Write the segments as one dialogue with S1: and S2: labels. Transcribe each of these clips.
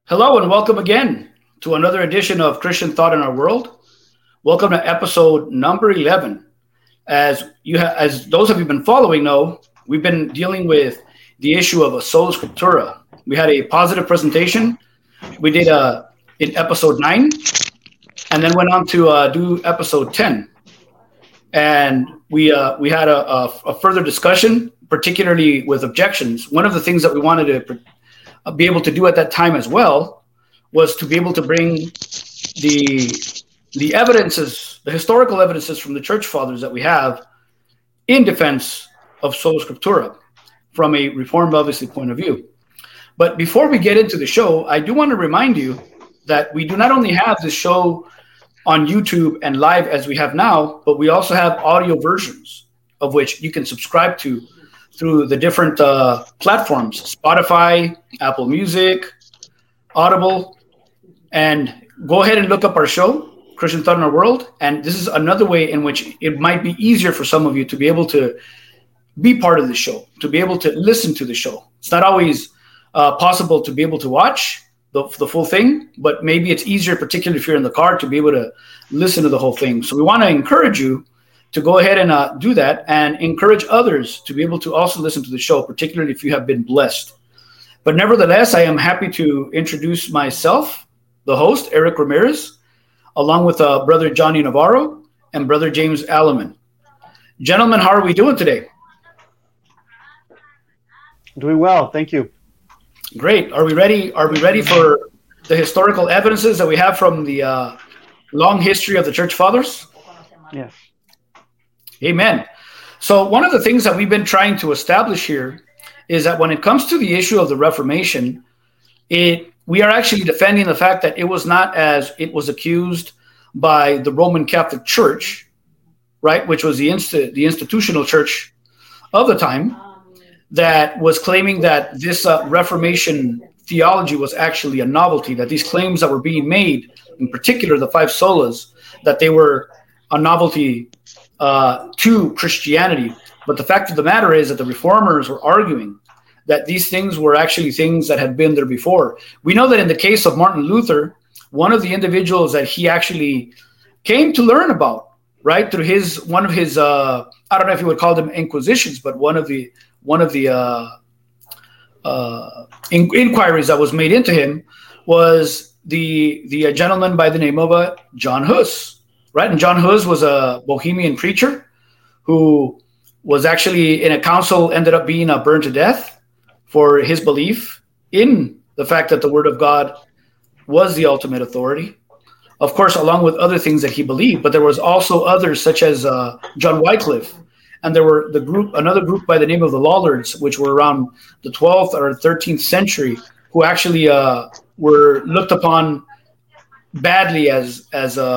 S1: Hello and welcome again to another edition of Christian Thought in Our World. Welcome to episode number 11. As those of you been following know, we've been dealing with the issue of a sola scriptura. We had a positive presentation. We did in episode 9, and then went on to do episode 10. And we had a further discussion, particularly with objections. One of the things that we wanted to be able to do at that time as well was to be able to bring the evidences, the historical evidences from the church fathers that we have in defense of sola scriptura from a reformed, obviously, point of view. But before we get into the show, I do want to remind you that we do not only have this show on YouTube and live as we have now, but we also have audio versions of which you can subscribe to through the different platforms, Spotify, Apple Music, Audible, and go ahead and look up our show, Christian Thought in Our World. And this is another way in which it might be easier for some of you to be able to be part of the show, to be able to listen to the show. It's not always possible to be able to watch the full thing, but maybe it's easier, particularly if you're in the car, to be able to listen to the whole thing. So we want to encourage you to go ahead and do that, and encourage others to be able to also listen to the show, particularly if you have been blessed. But nevertheless, I am happy to introduce myself, the host, Eric Ramirez, along with Brother Johnny Navarro and Brother James Alleman. Gentlemen, how are we doing today?
S2: Doing well, thank you.
S1: Great. Are we ready? Are we ready for the historical evidences that we have from the long history of the church fathers?
S2: Yes.
S1: Amen. So one of the things that we've been trying to establish here is that when it comes to the issue of the Reformation, we are actually defending the fact that it was not as it was accused by the Roman Catholic Church, right, which was the institutional church of the time, that was claiming that this Reformation theology was actually a novelty, that these claims that were being made, in particular the five solas, that they were a novelty to Christianity. But the fact of the matter is that the reformers were arguing that these things were actually things that had been there before. We know that in the case of Martin Luther, one of the individuals that he actually came to learn about, right, through one of his I don't know if you would call them inquisitions, but one of the inquiries that was made into him was the gentleman by the name of John Hus. Right, and John Hus was a Bohemian preacher who was actually in a council, ended up being burned to death for his belief in the fact that the Word of God was the ultimate authority. Of course, along with other things that he believed, but there was also others such as John Wycliffe, and there were another group by the name of the Lollards, which were around the 12th or 13th century, who actually were looked upon badly as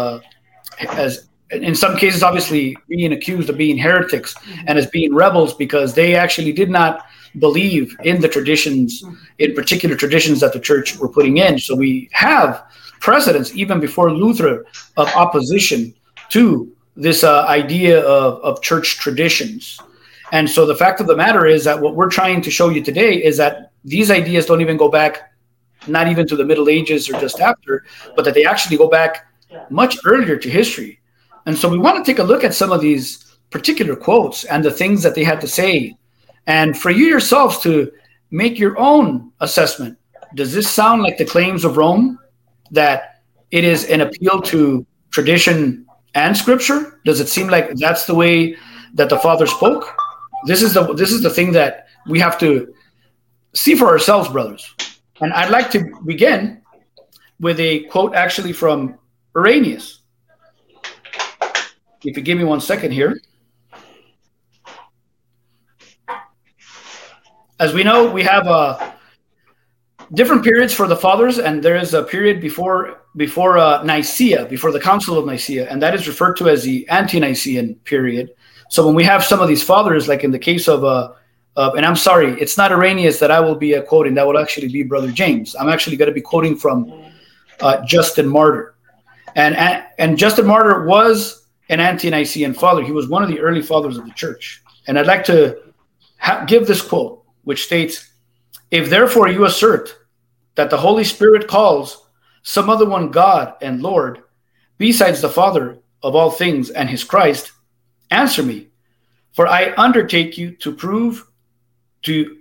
S1: in some cases, obviously being accused of being heretics and as being rebels, because they actually did not believe in the traditions, in particular traditions that the church were putting in. So we have precedents even before Luther of opposition to this idea of church traditions. And so the fact of the matter is that what we're trying to show you today is that these ideas don't even go back, not even to the Middle Ages or just after, but that they actually go back much earlier to history. And so we want to take a look at some of these particular quotes and the things that they had to say, and for you yourselves to make your own assessment. Does this sound like the claims of Rome, that it is an appeal to tradition and scripture? Does it seem like that's the way that the father spoke? This is the thing that we have to see for ourselves, brothers. And I'd like to begin with a quote actually from Irenaeus. If you give me 1 second here. As we know, we have different periods for the fathers, and there is a period before Nicaea, before the Council of Nicaea, and that is referred to as the Ante-Nicaean period. So when we have some of these fathers, like in the case of and I'm sorry, it's not Irenaeus that I will be quoting. That will actually be Brother James. I'm actually going to be quoting from Justin Martyr. And Justin Martyr was an Ante-Nicaean father. He was one of the early fathers of the church. And I'd like to give this quote, which states, "If therefore you assert that the Holy Spirit calls some other one God and Lord, besides the Father of all things and his Christ, answer me. For I undertake to prove to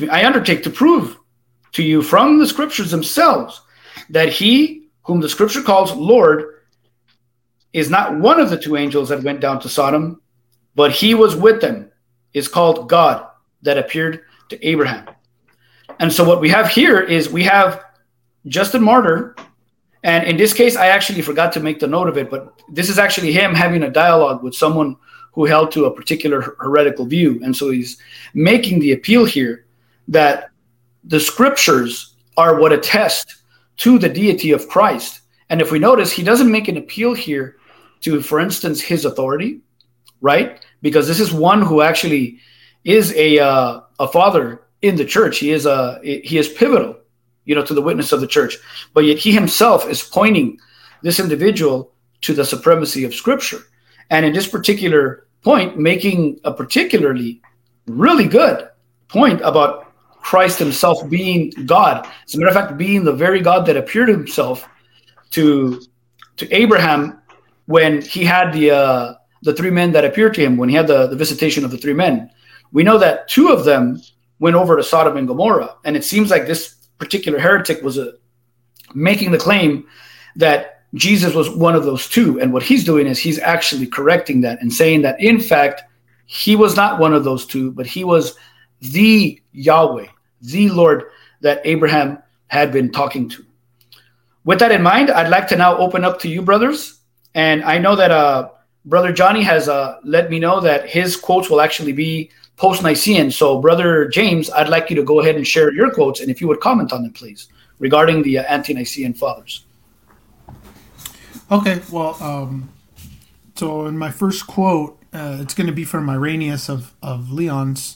S1: you from the scriptures themselves that he whom the scripture calls Lord is not one of the two angels that went down to Sodom, but he was with them, is called God that appeared to Abraham. And so what we have here is we have Justin Martyr, and in this case, I actually forgot to make the note of it, but this is actually him having a dialogue with someone who held to a particular heretical view. And so he's making the appeal here that the scriptures are what attest to the deity of Christ. And if we notice, he doesn't make an appeal here to, for instance, his authority, right? Because this is one who actually is a father in the church. He is pivotal, to the witness of the church. But yet he himself is pointing this individual to the supremacy of Scripture. And in this particular point, making a particularly really good point about Christ himself being God. As a matter of fact, being the very God that appeared himself to Abraham when he had the three men that appeared to him, when he had the visitation of the three men. We know that two of them went over to Sodom and Gomorrah. And it seems like this particular heretic was making the claim that Jesus was one of those two. And what he's doing is he's actually correcting that and saying that, in fact, he was not one of those two, but he was the Yahweh, the Lord that Abraham had been talking to. With that in mind, I'd like to now open up to you, brothers. And I know that Brother Johnny has let me know that his quotes will actually be post-Nicene. So, Brother James, I'd like you to go ahead and share your quotes, and if you would comment on them, please, regarding the ante-Nicene fathers.
S3: Okay, well, so in my first quote, it's going to be from Irenaeus of Lyons.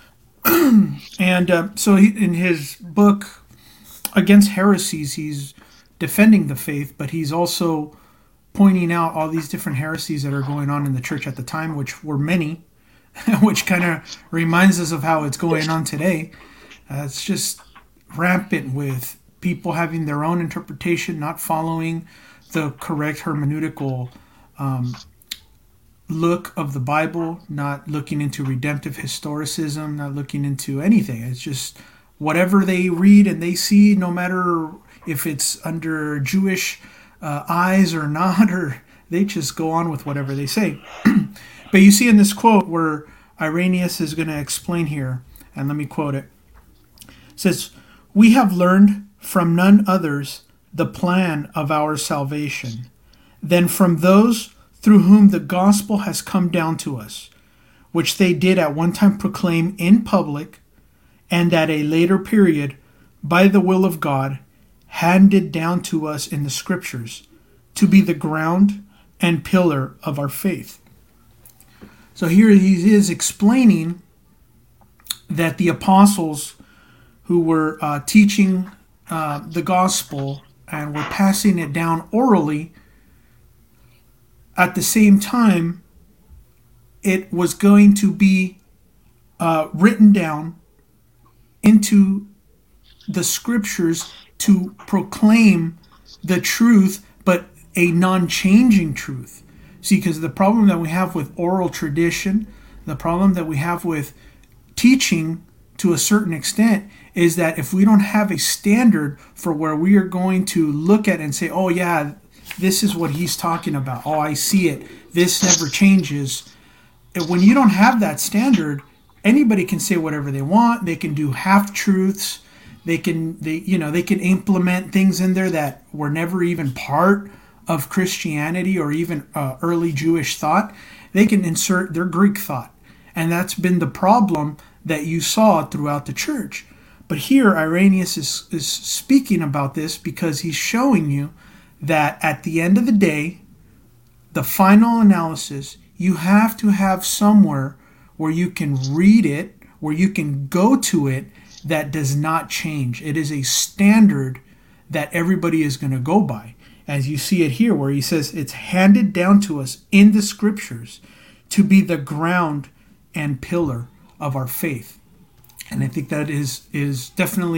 S3: And so in his book, Against Heresies, he's defending the faith, but he's also pointing out all these different heresies that are going on in the church at the time, which were many, which kind of reminds us of how it's going on today. It's just rampant with people having their own interpretation, not following the correct hermeneutical look of the Bible, not looking into redemptive historicism, not looking into anything. It's just whatever they read and they see, no matter if it's under Jewish eyes or not, or they just go on with whatever they say. But you see in this quote where Irenaeus is going to explain here, and let me quote it. It says, "We have learned from none others the plan of our salvation than from those through whom the gospel has come down to us, which they did at one time proclaim in public, and at a later period, by the will of God, handed down to us in the scriptures, to be the ground and pillar of our faith." So here he is explaining that the apostles who were teaching the gospel and were passing it down orally, at the same time, it was going to be written down into the scriptures to proclaim the truth, but a non-changing truth. See, because the problem that we have with oral tradition, the problem that we have with teaching to a certain extent, is that if we don't have a standard for where we are going to look at and say, oh yeah, this is what he's talking about. Oh, I see it. This never changes. When you don't have that standard, anybody can say whatever they want. They can do half-truths. They can implement things in there that were never even part of Christianity or even early Jewish thought. They can insert their Greek thought. And that's been the problem that you saw throughout the church. But here Irenaeus is speaking about this because he's showing you that at the end of the day, the final analysis, you have to have somewhere where you can read it, where you can go to it, that does not change. It is a standard that everybody is going to go by. As you see it here, where he says it's handed down to us in the scriptures to be the ground and pillar of our faith. And I think that is definitely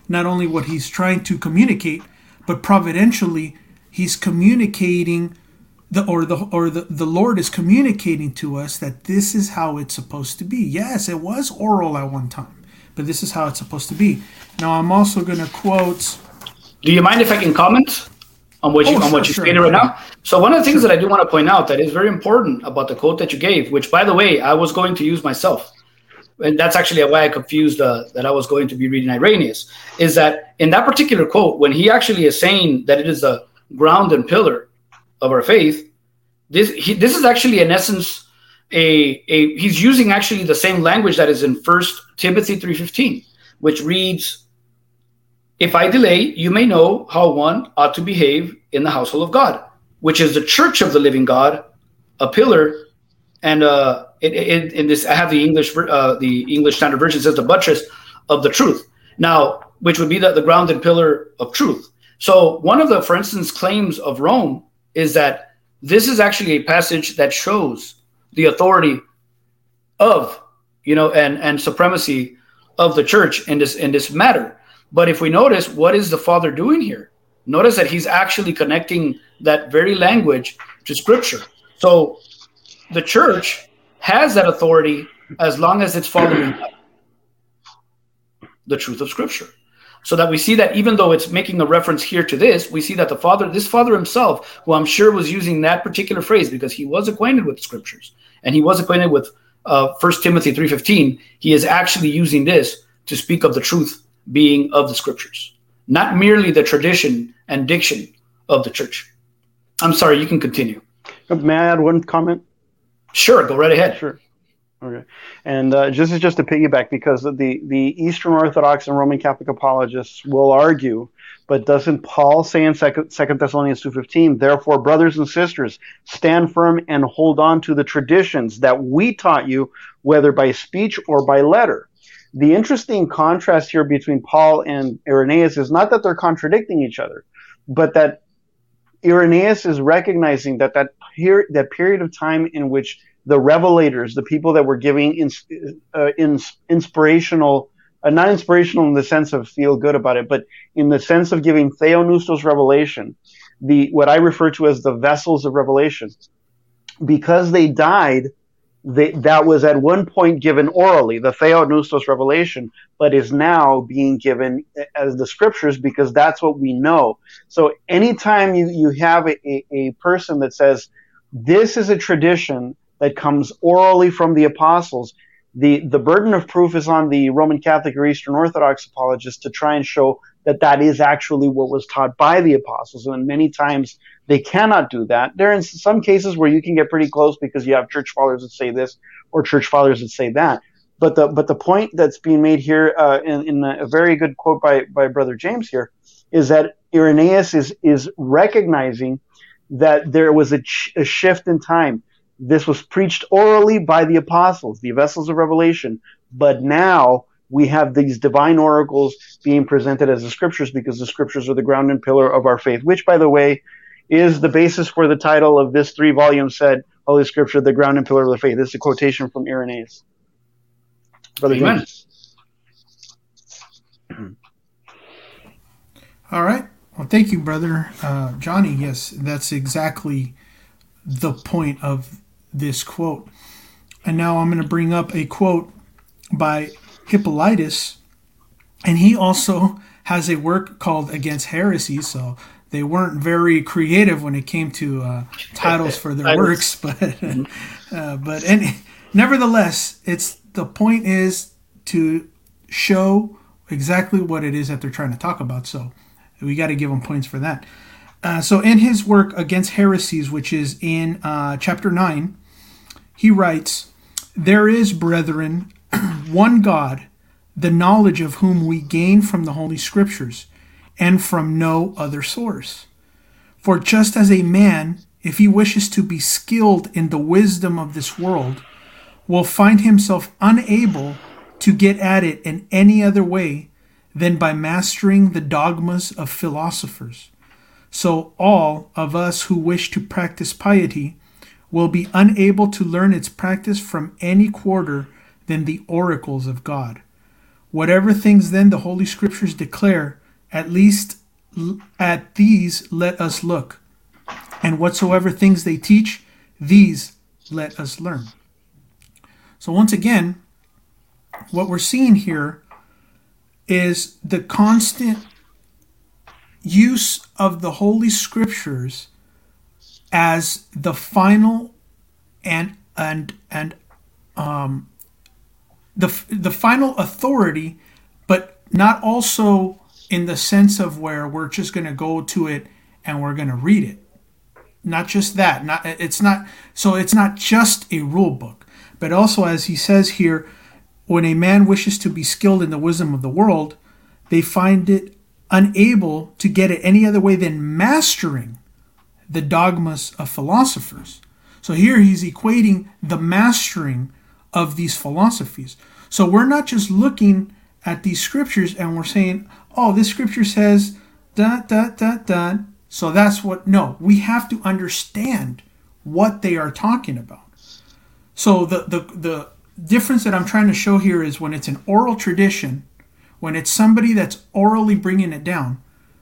S3: not only what he's trying to communicate, but providentially he's communicating the Lord is communicating to us that this is how it's supposed to be. Yes, it was oral at one time, but this is how it's supposed to be. Now I'm also going to quote.
S1: Do you mind if I can comment on what you stated right now? So one of the things that I do want to point out that is very important about the quote that you gave, which by the way I was going to use myself, and that's actually why I confused that I was going to be reading Irenaeus, is that in that particular quote, when he actually is saying that it is the ground and pillar of our faith, this is actually in essence he's using actually the same language that is in 1 Timothy 3:15, which reads, "If I delay, you may know how one ought to behave in the household of God, which is the church of the living God, a pillar." And in this, I have the English Standard Version says the buttress of the truth. Now, which would be the ground and pillar of truth. So one of the, for instance, claims of Rome is that this is actually a passage that shows the authority of, and supremacy of the church in this matter. But if we notice, what is the Father doing here? Notice that he's actually connecting that very language to Scripture. So the church has that authority as long as it's following the truth of Scripture. So that we see that even though it's making a reference here to this, we see that this Father himself, who I'm sure was using that particular phrase because he was acquainted with the Scriptures and he was acquainted with 1 Timothy 3:15, he is actually using this to speak of the truth being of the Scriptures, not merely the tradition and diction of the church. I'm sorry, you can continue.
S2: May I add one comment?
S1: Sure, go right ahead.
S2: Sure. Okay. And just to piggyback, because the Eastern Orthodox and Roman Catholic apologists will argue, but doesn't Paul say in 2 Thessalonians 2:15, "Therefore, brothers and sisters, stand firm and hold on to the traditions that we taught you, whether by speech or by letter"? The interesting contrast here between Paul and Irenaeus is not that they're contradicting each other, but that Irenaeus is recognizing that period of time in which the revelators, the people that were giving inspirational, not inspirational in the sense of feel good about it, but in the sense of giving theopneustos revelation, what I refer to as the vessels of revelation, because they died, that was at one point given orally, the theopneustos revelation, but is now being given as the Scriptures because that's what we know. So anytime you have a person that says, this is a tradition that comes orally from the apostles, the burden of proof is on the Roman Catholic or Eastern Orthodox apologists to try and show that is actually what was taught by the apostles. And many times they cannot do that. There are some cases where you can get pretty close because you have church fathers that say this or church fathers that say that. But the point that's being made here in a very good quote by Brother James here is that Irenaeus is recognizing that there was a shift in time. This was preached orally by the apostles, the vessels of revelation, but now we have these divine oracles being presented as the Scriptures because the Scriptures are the ground and pillar of our faith, which, by the way, is the basis for the title of this 3-volume set, Holy Scripture, the ground and pillar of the faith. This is a quotation from Irenaeus. Brother
S1: Amen.
S3: All right. Well, thank you, Brother Johnny. Yes, that's exactly the point of this quote. And now I'm going to bring up a quote by Hippolytus, and he also has a work called Against Heresy, so they weren't very creative when it came to titles for their works, but nevertheless, the point is to show exactly what it is that they're trying to talk about, so we got to give them points for that. So in his work Against Heresies, which is in chapter 9, he writes, "There is, brethren, one God, the knowledge of whom we gain from the Holy Scriptures, and from no other source. For just as a man, if he wishes to be skilled in the wisdom of this world, will find himself unable to get at it in any other way than by mastering the dogmas of philosophers, so all of us who wish to practice piety will be unable to learn its practice from any quarter than the oracles of God. Whatever things then the Holy Scriptures declare, at least at these let us look. And whatsoever things they teach, these let us learn. So once again, what we're seeing here is the constant use of the Holy Scriptures as the final and the final authority, but not also in the sense of where we're just going to go to it and we're going to read it. Not just that. It's not just a rule book, but also, as he says here, when a man wishes to be skilled in the wisdom of the world, they find it unable to get it any other way than mastering the dogmas of philosophers. So here he's equating the mastering of these philosophies. So we're not just looking at these scriptures and we're saying, oh, this scripture says dot, dot, dot, dot. So that's what, no, we have to understand what they are talking about. So the difference that I'm trying to show here is when it's an oral tradition, when it's somebody that's orally bringing it down,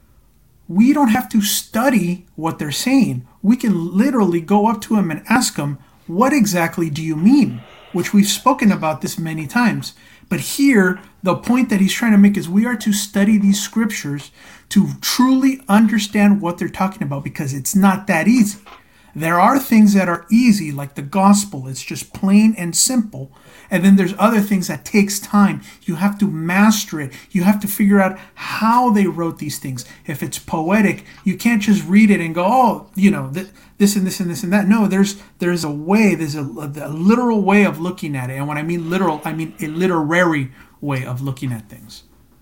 S3: we don't have to study what they're saying. We can literally go up to them and ask them, what exactly do you mean? Which we've spoken about this many times. But here, the point that he's trying to make is we are to study these scriptures to truly understand what they're talking about, because it's not that easy. There are things that are easy, like the gospel. It's just plain and simple. And then there's other things that takes time. You have to master it. You have to figure out how they wrote these things. If it's poetic, you can't just read it and go, oh, this and this and this and that. No, there's a way, there's a literal way of looking at it. And when I mean literal, I mean a literary way of looking at things.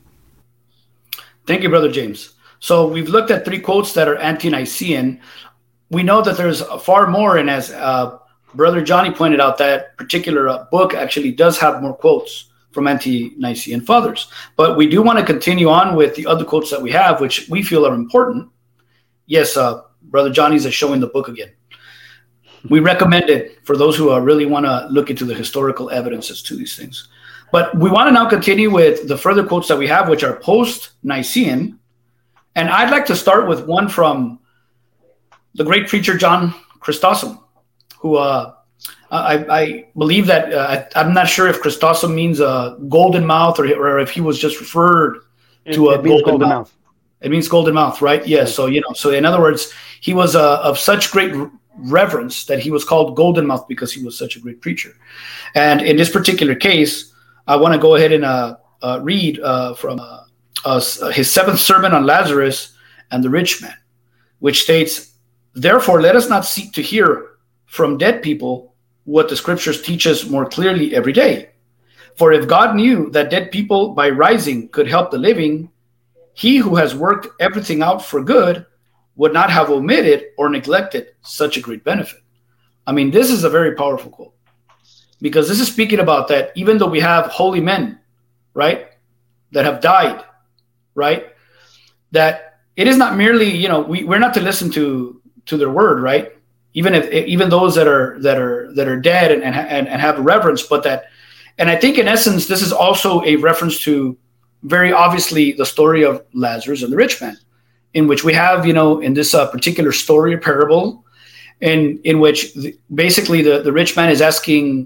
S1: Thank you, Brother James. So we've looked at 3 quotes that are anti-Nicene. We know that there's far more, and as Brother Johnny pointed out, that particular book actually does have more quotes from anti-Nicene fathers. But we do want to continue on with the other quotes that we have, which we feel are important. Yes, Brother Johnny's showing the book again. We recommend it for those who really want to look into the historical evidences to these things. But we want to now continue with the further quotes that we have, which are post-Nicene. And I'd like to start with one from the great preacher John Chrysostom, who I believe that I'm not sure if Chrysostom means a golden mouth or if he was just referred to a golden mouth. It means golden mouth, right? Yes. So so in other words, he was of such great reverence that he was called golden mouth because he was such a great preacher. And in this particular case, I want to go ahead and read from his 7th sermon on Lazarus and the rich man, which states, "Therefore, let us not seek to hear from dead people what the scriptures teach us more clearly every day. For if God knew that dead people by rising could help the living, he who has worked everything out for good would not have omitted or neglected such a great benefit." I mean, this is a very powerful quote, because this is speaking about that even though we have holy men, right, that have died, right, that it is not merely, we're not to listen to their word, right? Even those that are dead and have reverence, but that, and I think in essence, this is also a reference to very obviously the story of Lazarus and the rich man, in which we have, in this particular story, a parable, in which basically the rich man is asking,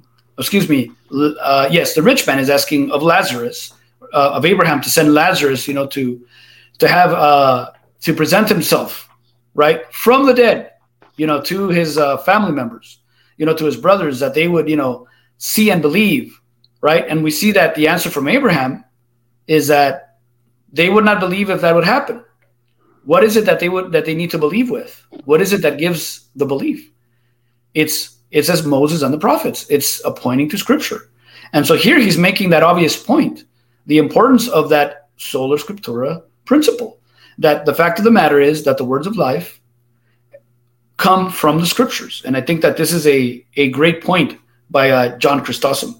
S1: the rich man is asking of Lazarus, of Abraham, to send Lazarus, to have to present himself, right, from the dead, to his family members, to his brothers, that they would, see and believe, right? And we see that the answer from Abraham is that they would not believe if that would happen. What is it that they need to believe with? What is it that gives the belief? It's as Moses and the prophets. It's pointing to Scripture. And so here he's making that obvious point, the importance of that sola scriptura principle, that the fact of the matter is that the words of life come from the Scriptures. And I think that this is a great point by John Chrysostom.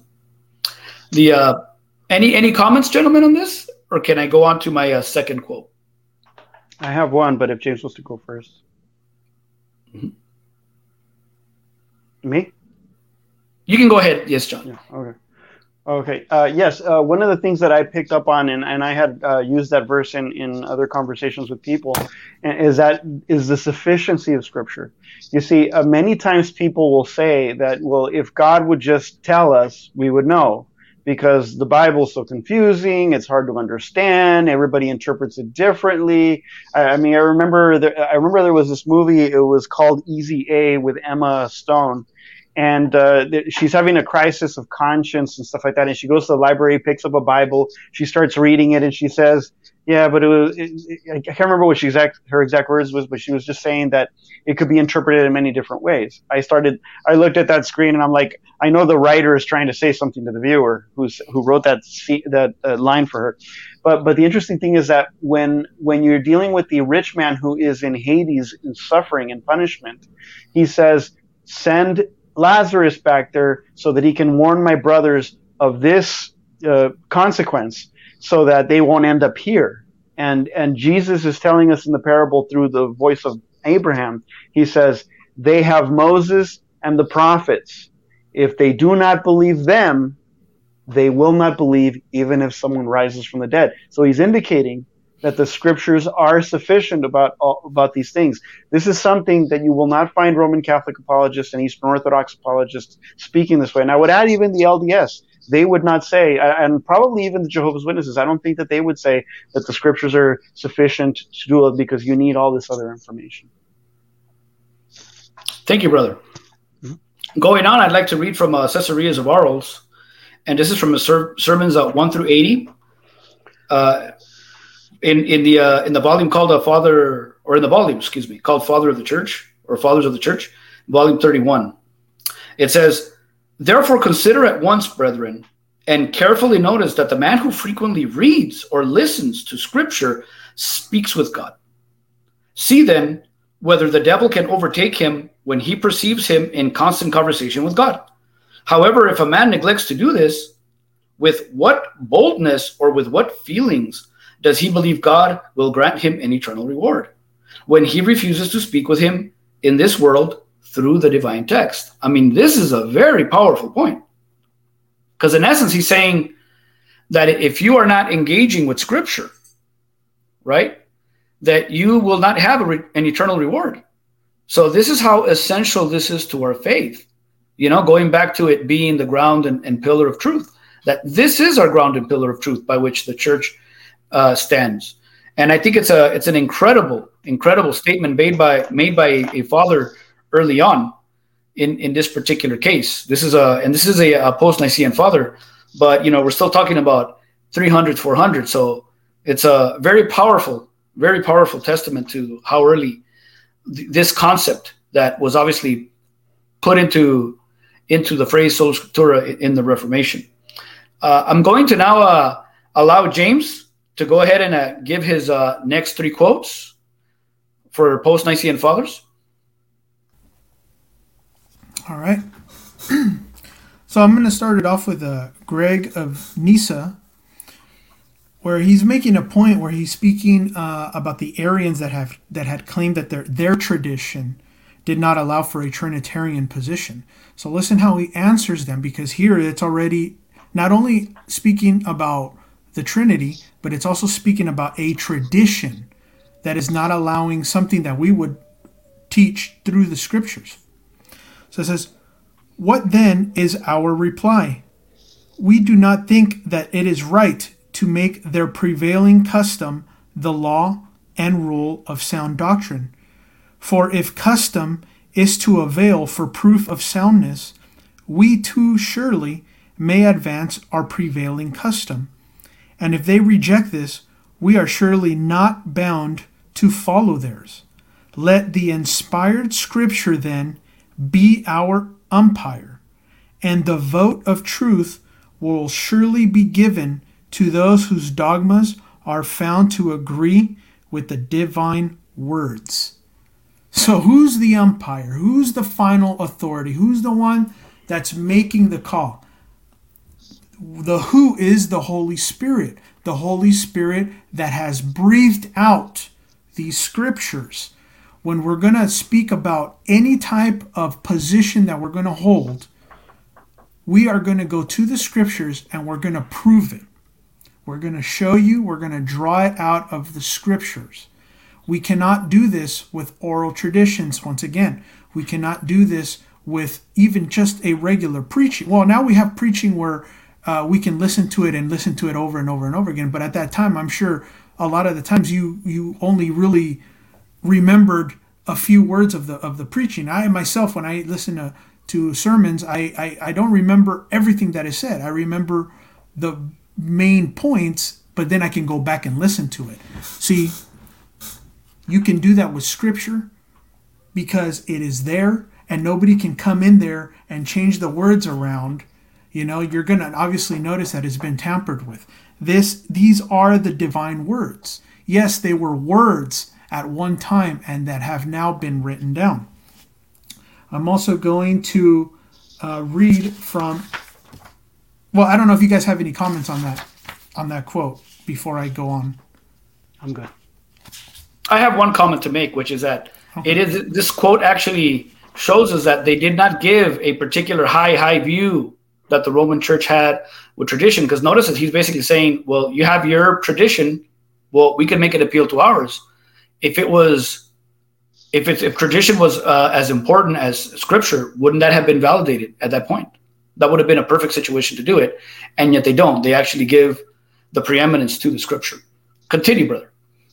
S1: Any comments, gentlemen, on this? Or can I go on to my second quote?
S2: I have one, but if James wants to go first.
S1: Mm-hmm.
S2: Me?
S1: You can go ahead. Yes, John.
S2: Yeah, okay. Okay. Yes. One of the things that I picked up on, and I had used that verse in other conversations with people, is the sufficiency of Scripture. You see, many times people will say that, well, if God would just tell us, we would know, because the Bible's so confusing, it's hard to understand, everybody interprets it differently. I mean, I remember there was this movie. It was called Easy A with Emma Stone, and she's having a crisis of conscience and stuff like that. And she goes to the library, picks up a Bible, she starts reading it, and she says, "Yeah, but I can't remember what her exact words was, but she was just saying that it could be interpreted in many different ways." I looked at that screen, and I'm like, I know the writer is trying to say something to the viewer who wrote that line for her. But the interesting thing is that when you're dealing with the rich man who is in Hades in suffering and punishment, he says, "Send Lazarus back there so that he can warn my brothers of this consequence, so that they won't end up here." And Jesus is telling us in the parable through the voice of Abraham. He says, "They have Moses and the prophets. If they do not believe them, they will not believe even if someone rises from the dead." So he's indicating that the scriptures are sufficient about these things. This is something that you will not find Roman Catholic apologists and Eastern Orthodox apologists speaking this way. And I would add even the LDS. They would not say, and probably even the Jehovah's Witnesses, I don't think that they would say that the scriptures are sufficient to do it because you need all this other information.
S1: Thank you, brother. Mm-hmm. Going on, I'd like to read from Caesarea Zavarros, and this is from his sermons 1 through 80. In the volume called Father of the Church, or Fathers of the Church, volume 31. It says, "Therefore consider at once, brethren, and carefully notice that the man who frequently reads or listens to Scripture speaks with God. See then whether the devil can overtake him when he perceives him in constant conversation with God. However, if a man neglects to do this, with what boldness or with what feelings does he believe God will grant him an eternal reward when he refuses to speak with him in this world through the divine text?" I mean, this is a very powerful point, because in essence, he's saying that if you are not engaging with Scripture, right, that you will not have an eternal reward. So this is how essential this is to our faith. You know, going back to it being the ground and pillar of truth, that this is our ground and pillar of truth by which the church stands. And I think it's an incredible statement made by a father early on in this particular case. This is a post-Nicene father, but we're still talking about 300, 400. So it's a very powerful testament to how early this concept that was obviously put into the phrase sola scriptura in the Reformation. I'm going to now allow James to go ahead and give his next three quotes for post-Nicene fathers.
S3: All right. So I'm going to start it off with Greg of Nyssa, where he's making a point where he's speaking about the Arians that had claimed that their tradition did not allow for a Trinitarian position. So listen how he answers them, because here it's already not only speaking about the Trinity, but it's also speaking about a tradition that is not allowing something that we would teach through the Scriptures. So it says, "What then is our reply? We do not think that it is right to make their prevailing custom the law and rule of sound doctrine. For if custom is to avail for proof of soundness, we too surely may advance our prevailing custom. And if they reject this, we are surely not bound to follow theirs. Let the inspired Scripture then be our umpire, and the vote of truth will surely be given to those whose dogmas are found to agree with the divine words." So who's the umpire? Who's the final authority? Who's the one that's making the call? The who is the Holy Spirit. The Holy Spirit that has breathed out these scriptures. When we're going to speak about any type of position that we're going to hold, we are going to go to the scriptures and we're going to prove it. We're going to show you, we're going to draw it out of the scriptures. We cannot do this with oral traditions. Once again, we cannot do this with even just a regular preaching. Well, now we have preaching where we can listen to it and listen to it over and over and over again. But at that time, I'm sure a lot of the times you only really remembered a few words of the preaching. I myself, when I listen to sermons, I don't remember everything that is said. I remember the main points, but then I can go back and listen to it. See, you can do that with scripture because it is there and nobody can come in there and change the words around. You're going to obviously notice that it's been tampered with. These are the divine words. Yes, they were words at one time and that have now been written down. I'm also going to read from, well, I don't know if you guys have any comments on that quote before I go on.
S2: I'm good.
S1: I have one comment to make, which is that this quote actually shows us that they did not give a particular high view that the Roman Church had with tradition. Because notice that he's basically saying, well, you have your tradition, well, we can make it appeal to ours. If tradition was as important as scripture, wouldn't that have been validated at that point? That would have been a perfect situation to do it, and yet they don't. They actually give the preeminence to the scripture. Continue, brother.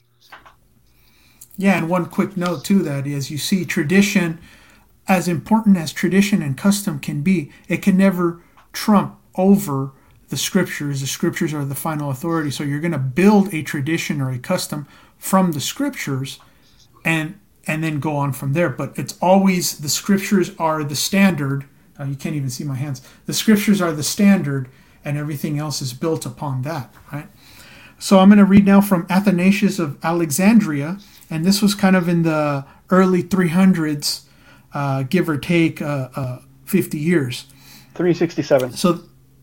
S3: Yeah, and one quick note too, that is, you see, tradition, as important as tradition and custom can be, it can never trump over the scriptures. The scriptures are the final authority. So you're going to build a tradition or a custom from the scriptures and then go on from there. But it's always, the scriptures are the standard. You can't even see my hands. The scriptures are the standard and everything else is built upon that, right? So I'm going to read now from Athanasius of Alexandria, and this was kind of in the early 300s, give or take 50 years.
S2: 367.
S3: So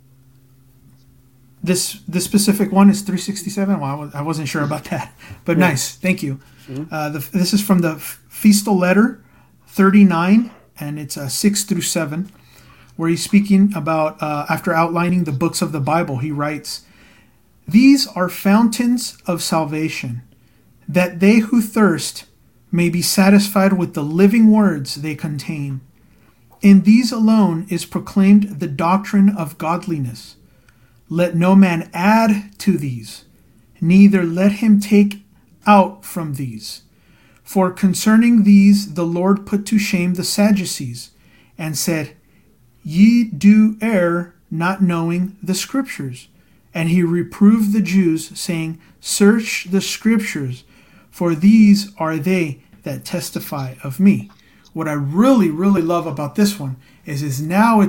S3: this specific one is 367? Well, I wasn't sure about that, but yeah. Nice. Thank you. Mm-hmm. This is from the Festal Letter 39, and it's 6 through 7, where he's speaking about, after outlining the books of the Bible, he writes, "These are fountains of salvation, that they who thirst may be satisfied with the living words they contain. In these alone is proclaimed the doctrine of godliness. Let no man add to these, neither let him take out from these. For concerning these the Lord put to shame the Sadducees, and said, Ye do err, not knowing the Scriptures. And he reproved the Jews, saying, Search the Scriptures, for these are they that testify of me." What I really, really love about this one is now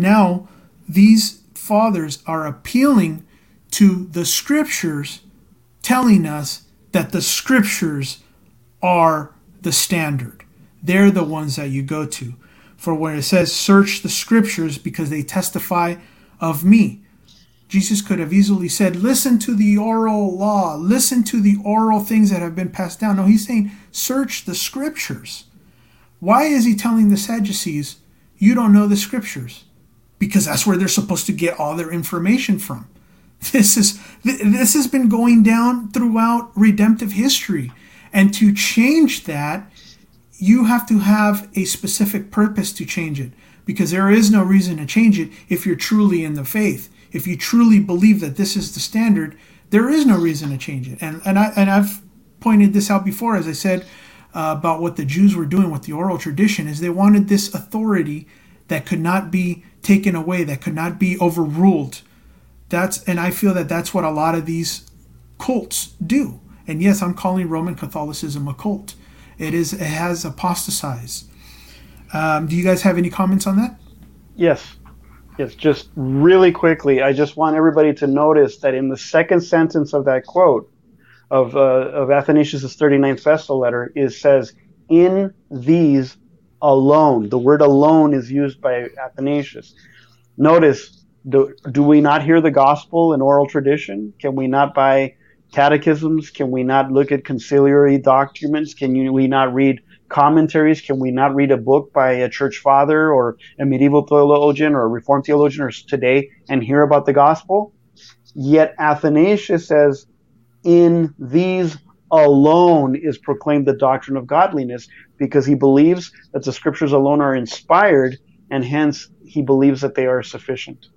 S3: these fathers are appealing to the Scriptures, telling us that the Scriptures are the standard. They're the ones that you go to. For when it says, "Search the Scriptures because they testify of me," Jesus could have easily said, listen to the oral law, listen to the oral things that have been passed down. No, he's saying, search the Scriptures. Why is he telling the Sadducees, you don't know the Scriptures? Because that's where they're supposed to get all their information from. This has been going down throughout redemptive history. And to change that, you have to have a specific purpose to change it. Because there is no reason to change it if you're truly in the faith. If you truly believe that this is the standard, there is no reason to change it. And I've pointed this out before, as I said, about what the Jews were doing with the oral tradition, is they wanted this authority that could not be taken away, that could not be overruled. And I feel that that's what a lot of these cults do. And yes, I'm calling Roman Catholicism a cult. It has apostatized. Do you guys have any comments on that?
S2: Yes, just really quickly, I just want everybody to notice that in the second sentence of that quote of Athanasius' 39th Festal Letter, it says, "In these alone." The word alone is used by Athanasius. Notice, do we not hear the gospel in oral tradition? Can we not buy catechisms? Can we not look at conciliary documents? We not read commentaries? Can we not read a book by a church father or a medieval theologian or a Reformed theologian or today and hear about the gospel? Yet Athanasius says, in these alone is proclaimed the doctrine of godliness, because he believes that the scriptures alone are inspired, and hence he believes that they are sufficient.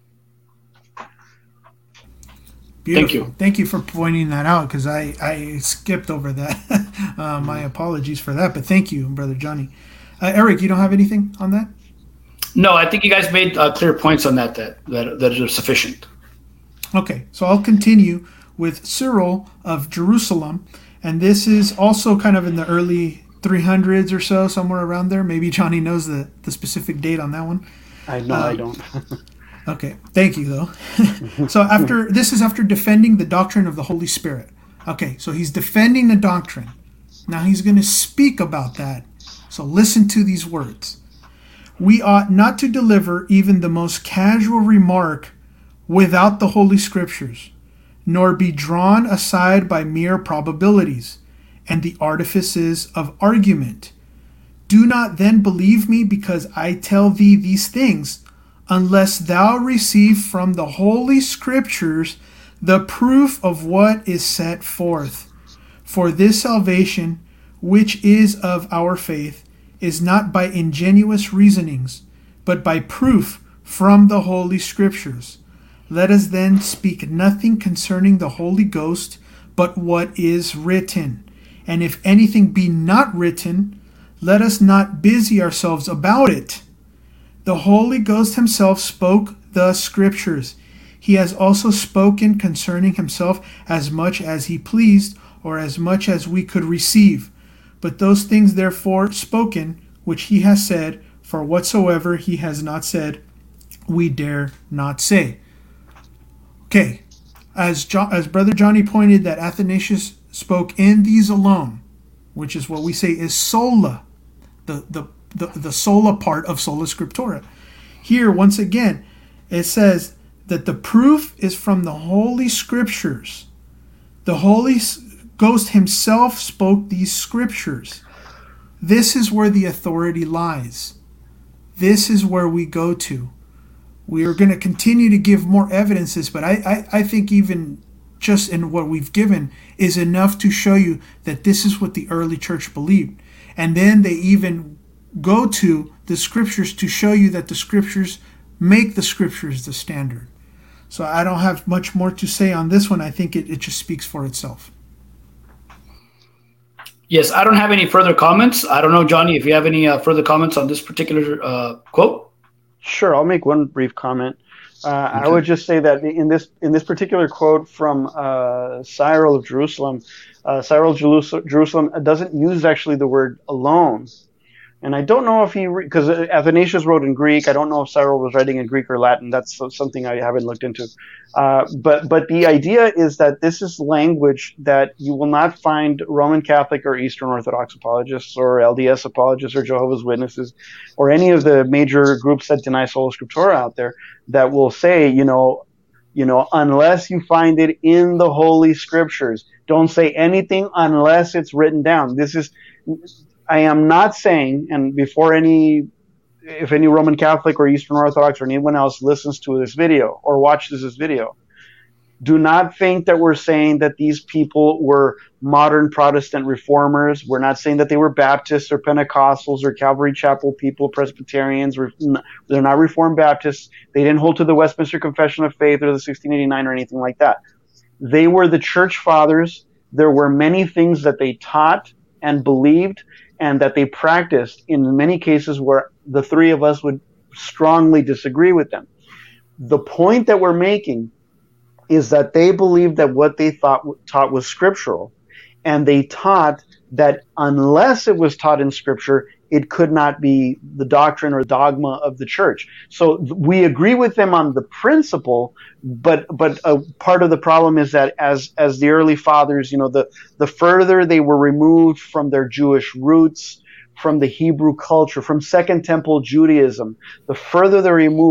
S3: Beautiful. Thank you for pointing that out, because I skipped over that. My apologies for that, but thank you, Brother Johnny. Eric, you don't have anything on that?
S1: No, I think you guys made clear points on that are sufficient.
S3: Okay, so I'll continue with Cyril of Jerusalem, and this is also kind of in the early 300s or so, somewhere around there. Maybe Johnny knows the specific date on that one.
S2: I don't.
S3: Okay, thank you though. So this is after defending the doctrine of the Holy Spirit. Okay, so he's defending the doctrine. Now he's going to speak about that. So listen to these words. We ought not to deliver even the most casual remark without the Holy Scriptures, nor be drawn aside by mere probabilities and the artifices of argument. Do not then believe me because I tell thee these things, unless thou receive from the Holy Scriptures the proof of what is set forth. For this salvation, which is of our faith, is not by ingenious reasonings, but by proof from the Holy Scriptures. Let us then speak nothing concerning the Holy Ghost, but what is written. And if anything be not written, let us not busy ourselves about it. The Holy Ghost himself spoke the Scriptures. He has also spoken concerning himself as much as he pleased, or as much as we could receive. But those things therefore spoken, which he has said, for whatsoever he has not said, we dare not say. Okay, as Brother Johnny pointed that Athanasius spoke in these alone, which is what we say is sola, the sola part of sola scriptura. Here, once again, it says that the proof is from the Holy Scriptures. The Holy Ghost himself spoke these Scriptures. This is where the authority lies. This is where we go to. We are going to continue to give more evidences, but I think even just in what we've given is enough to show you that this is what the early church believed. And then they even go to the Scriptures to show you that the Scriptures make the Scriptures the standard. So I don't have much more to say on this one. I think it just speaks for itself.
S1: Yes, I don't have any further comments. I don't know, Johnny, if you have any further comments on this particular quote.
S2: Sure, I'll make one brief comment. Okay. I would just say that in this particular quote from Cyril of Jerusalem, Jerusalem doesn't use actually the word alone. And I don't know if because Athanasius wrote in Greek. I don't know if Cyril was writing in Greek or Latin. That's something I haven't looked into. But the idea is that this is language that you will not find Roman Catholic or Eastern Orthodox apologists or LDS apologists or Jehovah's Witnesses or any of the major groups that deny sola scriptura out there that will say, unless you find it in the Holy Scriptures, don't say anything unless it's written down. I am not saying, and if any Roman Catholic or Eastern Orthodox or anyone else listens to this video or watches this video, do not think that we're saying that these people were modern Protestant reformers. We're not saying that they were Baptists or Pentecostals or Calvary Chapel people, Presbyterians. They're not Reformed Baptists. They didn't hold to the Westminster Confession of Faith or the 1689 or anything like that. They were the church fathers. There were many things that they taught and believed and that they practiced in many cases where the three of us would strongly disagree with them. The point that we're making is that they believed that what they taught was scriptural, and they taught that unless it was taught in Scripture, it could not be the doctrine or dogma of the church. So we agree with them on the principle, but part of the problem is that as the early fathers, the further they were removed from their Jewish roots, from the Hebrew culture, from Second Temple Judaism, the further they're removed,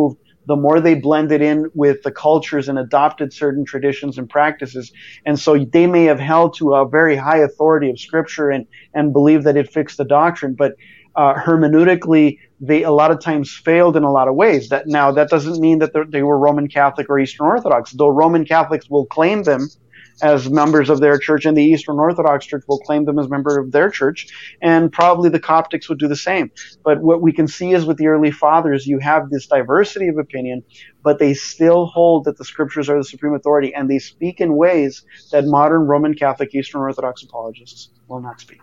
S2: the more they blended in with the cultures and adopted certain traditions and practices. And so they may have held to a very high authority of Scripture and believed that it fixed the doctrine. But hermeneutically, they a lot of times failed in a lot of ways. That doesn't mean that they were Roman Catholic or Eastern Orthodox, though Roman Catholics will claim them as members of their church, and the Eastern Orthodox Church will claim them as members of their church, and probably the Coptics would do the same. But what we can see is with the early fathers, you have this diversity of opinion, but they still hold that the Scriptures are the supreme authority, and they speak in ways that modern Roman Catholic Eastern Orthodox apologists will not speak.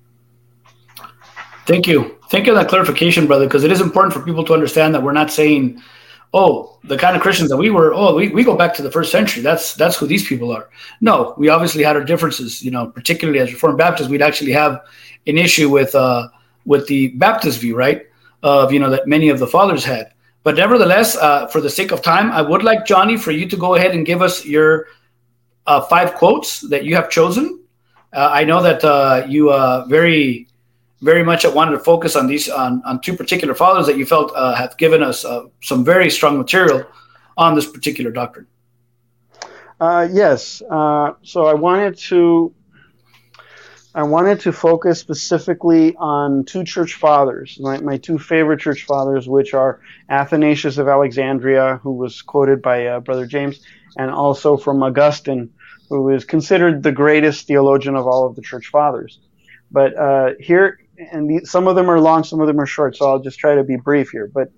S1: Thank you. Thank you for that clarification, brother, because it is important for people to understand that we're not saying, oh, the kind of Christians that we were, we go back to the first century. That's who these people are. No, we obviously had our differences, particularly as Reformed Baptists, we'd actually have an issue with the Baptist view, right? Of, that many of the fathers had. But nevertheless, for the sake of time, I would like, Johnny, for you to go ahead and give us your 5 quotes that you have chosen. I know that you very, very much wanted to focus on these on 2 particular fathers that you felt have given us some very strong material on this particular doctrine.
S2: Yes. So I wanted to focus specifically on 2 church fathers, my 2 favorite church fathers, which are Athanasius of Alexandria, who was quoted by Brother James, and also from Augustine, who is considered the greatest theologian of all of the church fathers. But here, some of them are long, some of them are short, so I'll just try to be brief here. But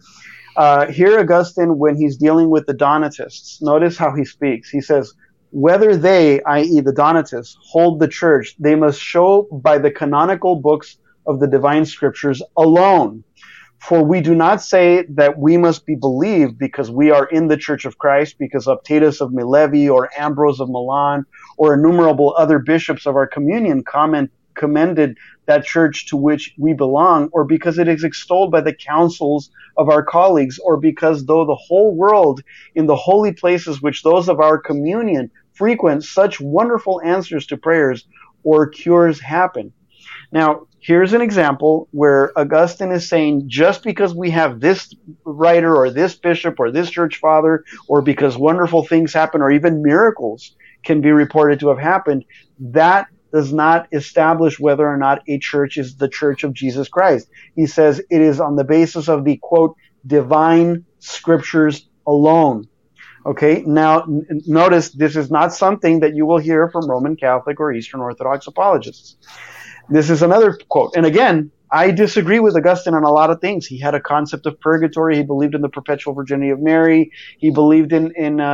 S2: here Augustine, when he's dealing with the Donatists, notice how he speaks. He says, whether they, i.e. the Donatists, hold the church, they must show by the canonical books of the divine scriptures alone. For we do not say that we must be believed because we are in the Church of Christ, because Optatus of Milevi or Ambrose of Milan or innumerable other bishops of our communion commended that church to which we belong, or because it is extolled by the councils of our colleagues, or because though the whole world in the holy places which those of our communion frequent, such wonderful answers to prayers or cures happen. Now, here's an example where Augustine is saying just because we have this writer or this bishop or this church father, or because wonderful things happen or even miracles can be reported to have happened, that does not establish whether or not a church is the church of Jesus Christ. He says it is on the basis of the, quote, divine scriptures alone. Okay, now notice this is not something that you will hear from Roman Catholic or Eastern Orthodox apologists. This is another quote. And again, I disagree with Augustine on a lot of things. He had a concept of purgatory. He believed in the perpetual virginity of Mary. He believed in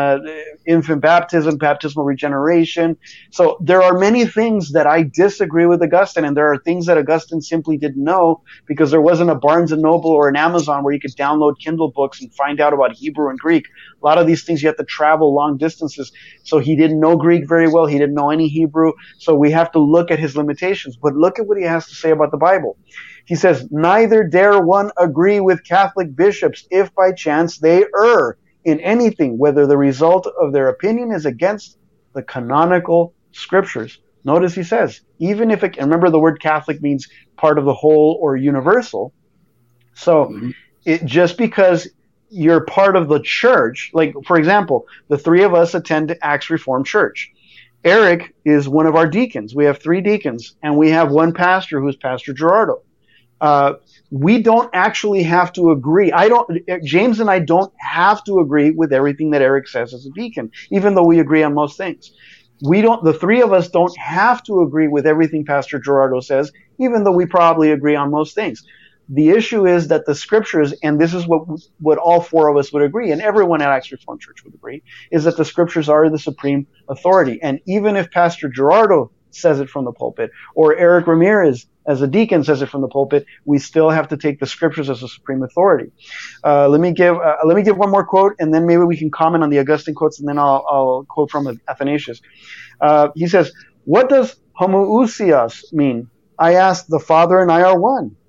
S2: infant baptism, baptismal regeneration. So there are many things that I disagree with Augustine, and there are things that Augustine simply didn't know because there wasn't a Barnes & Noble or an Amazon where you could download Kindle books and find out about Hebrew and Greek. A lot of these things you have to travel long distances. So he didn't know Greek very well. He didn't know any Hebrew. So we have to look at his limitations. But look at what he has to say about the Bible. He says, neither dare one agree with Catholic bishops if by chance they err in anything, whether the result of their opinion is against the canonical scriptures. Notice he says, even if it, and remember the word Catholic means part of the whole or universal. So just because you're part of the church, like for example, the 3 of us attend Acts Reformed Church. Eric is one of our deacons. We have 3 deacons, and we have one pastor who's Pastor Gerardo. We don't actually have to agree. James and I don't have to agree with everything that Eric says as a deacon, even though we agree on most things. The 3 of us don't have to agree with everything Pastor Gerardo says, even though we probably agree on most things. The issue is that the scriptures, and this is what all 4 of us would agree, and everyone at Acts Reformed Church would agree, is that the scriptures are the supreme authority. And even if Pastor Gerardo says it from the pulpit, or Eric Ramirez as a deacon says it from the pulpit, we still have to take the scriptures as a supreme authority. Let me give one more quote, and then maybe we can comment on the Augustine quotes, and then I'll quote from Athanasius. He says, "What does homoousios mean? I ask, the Father and I are one.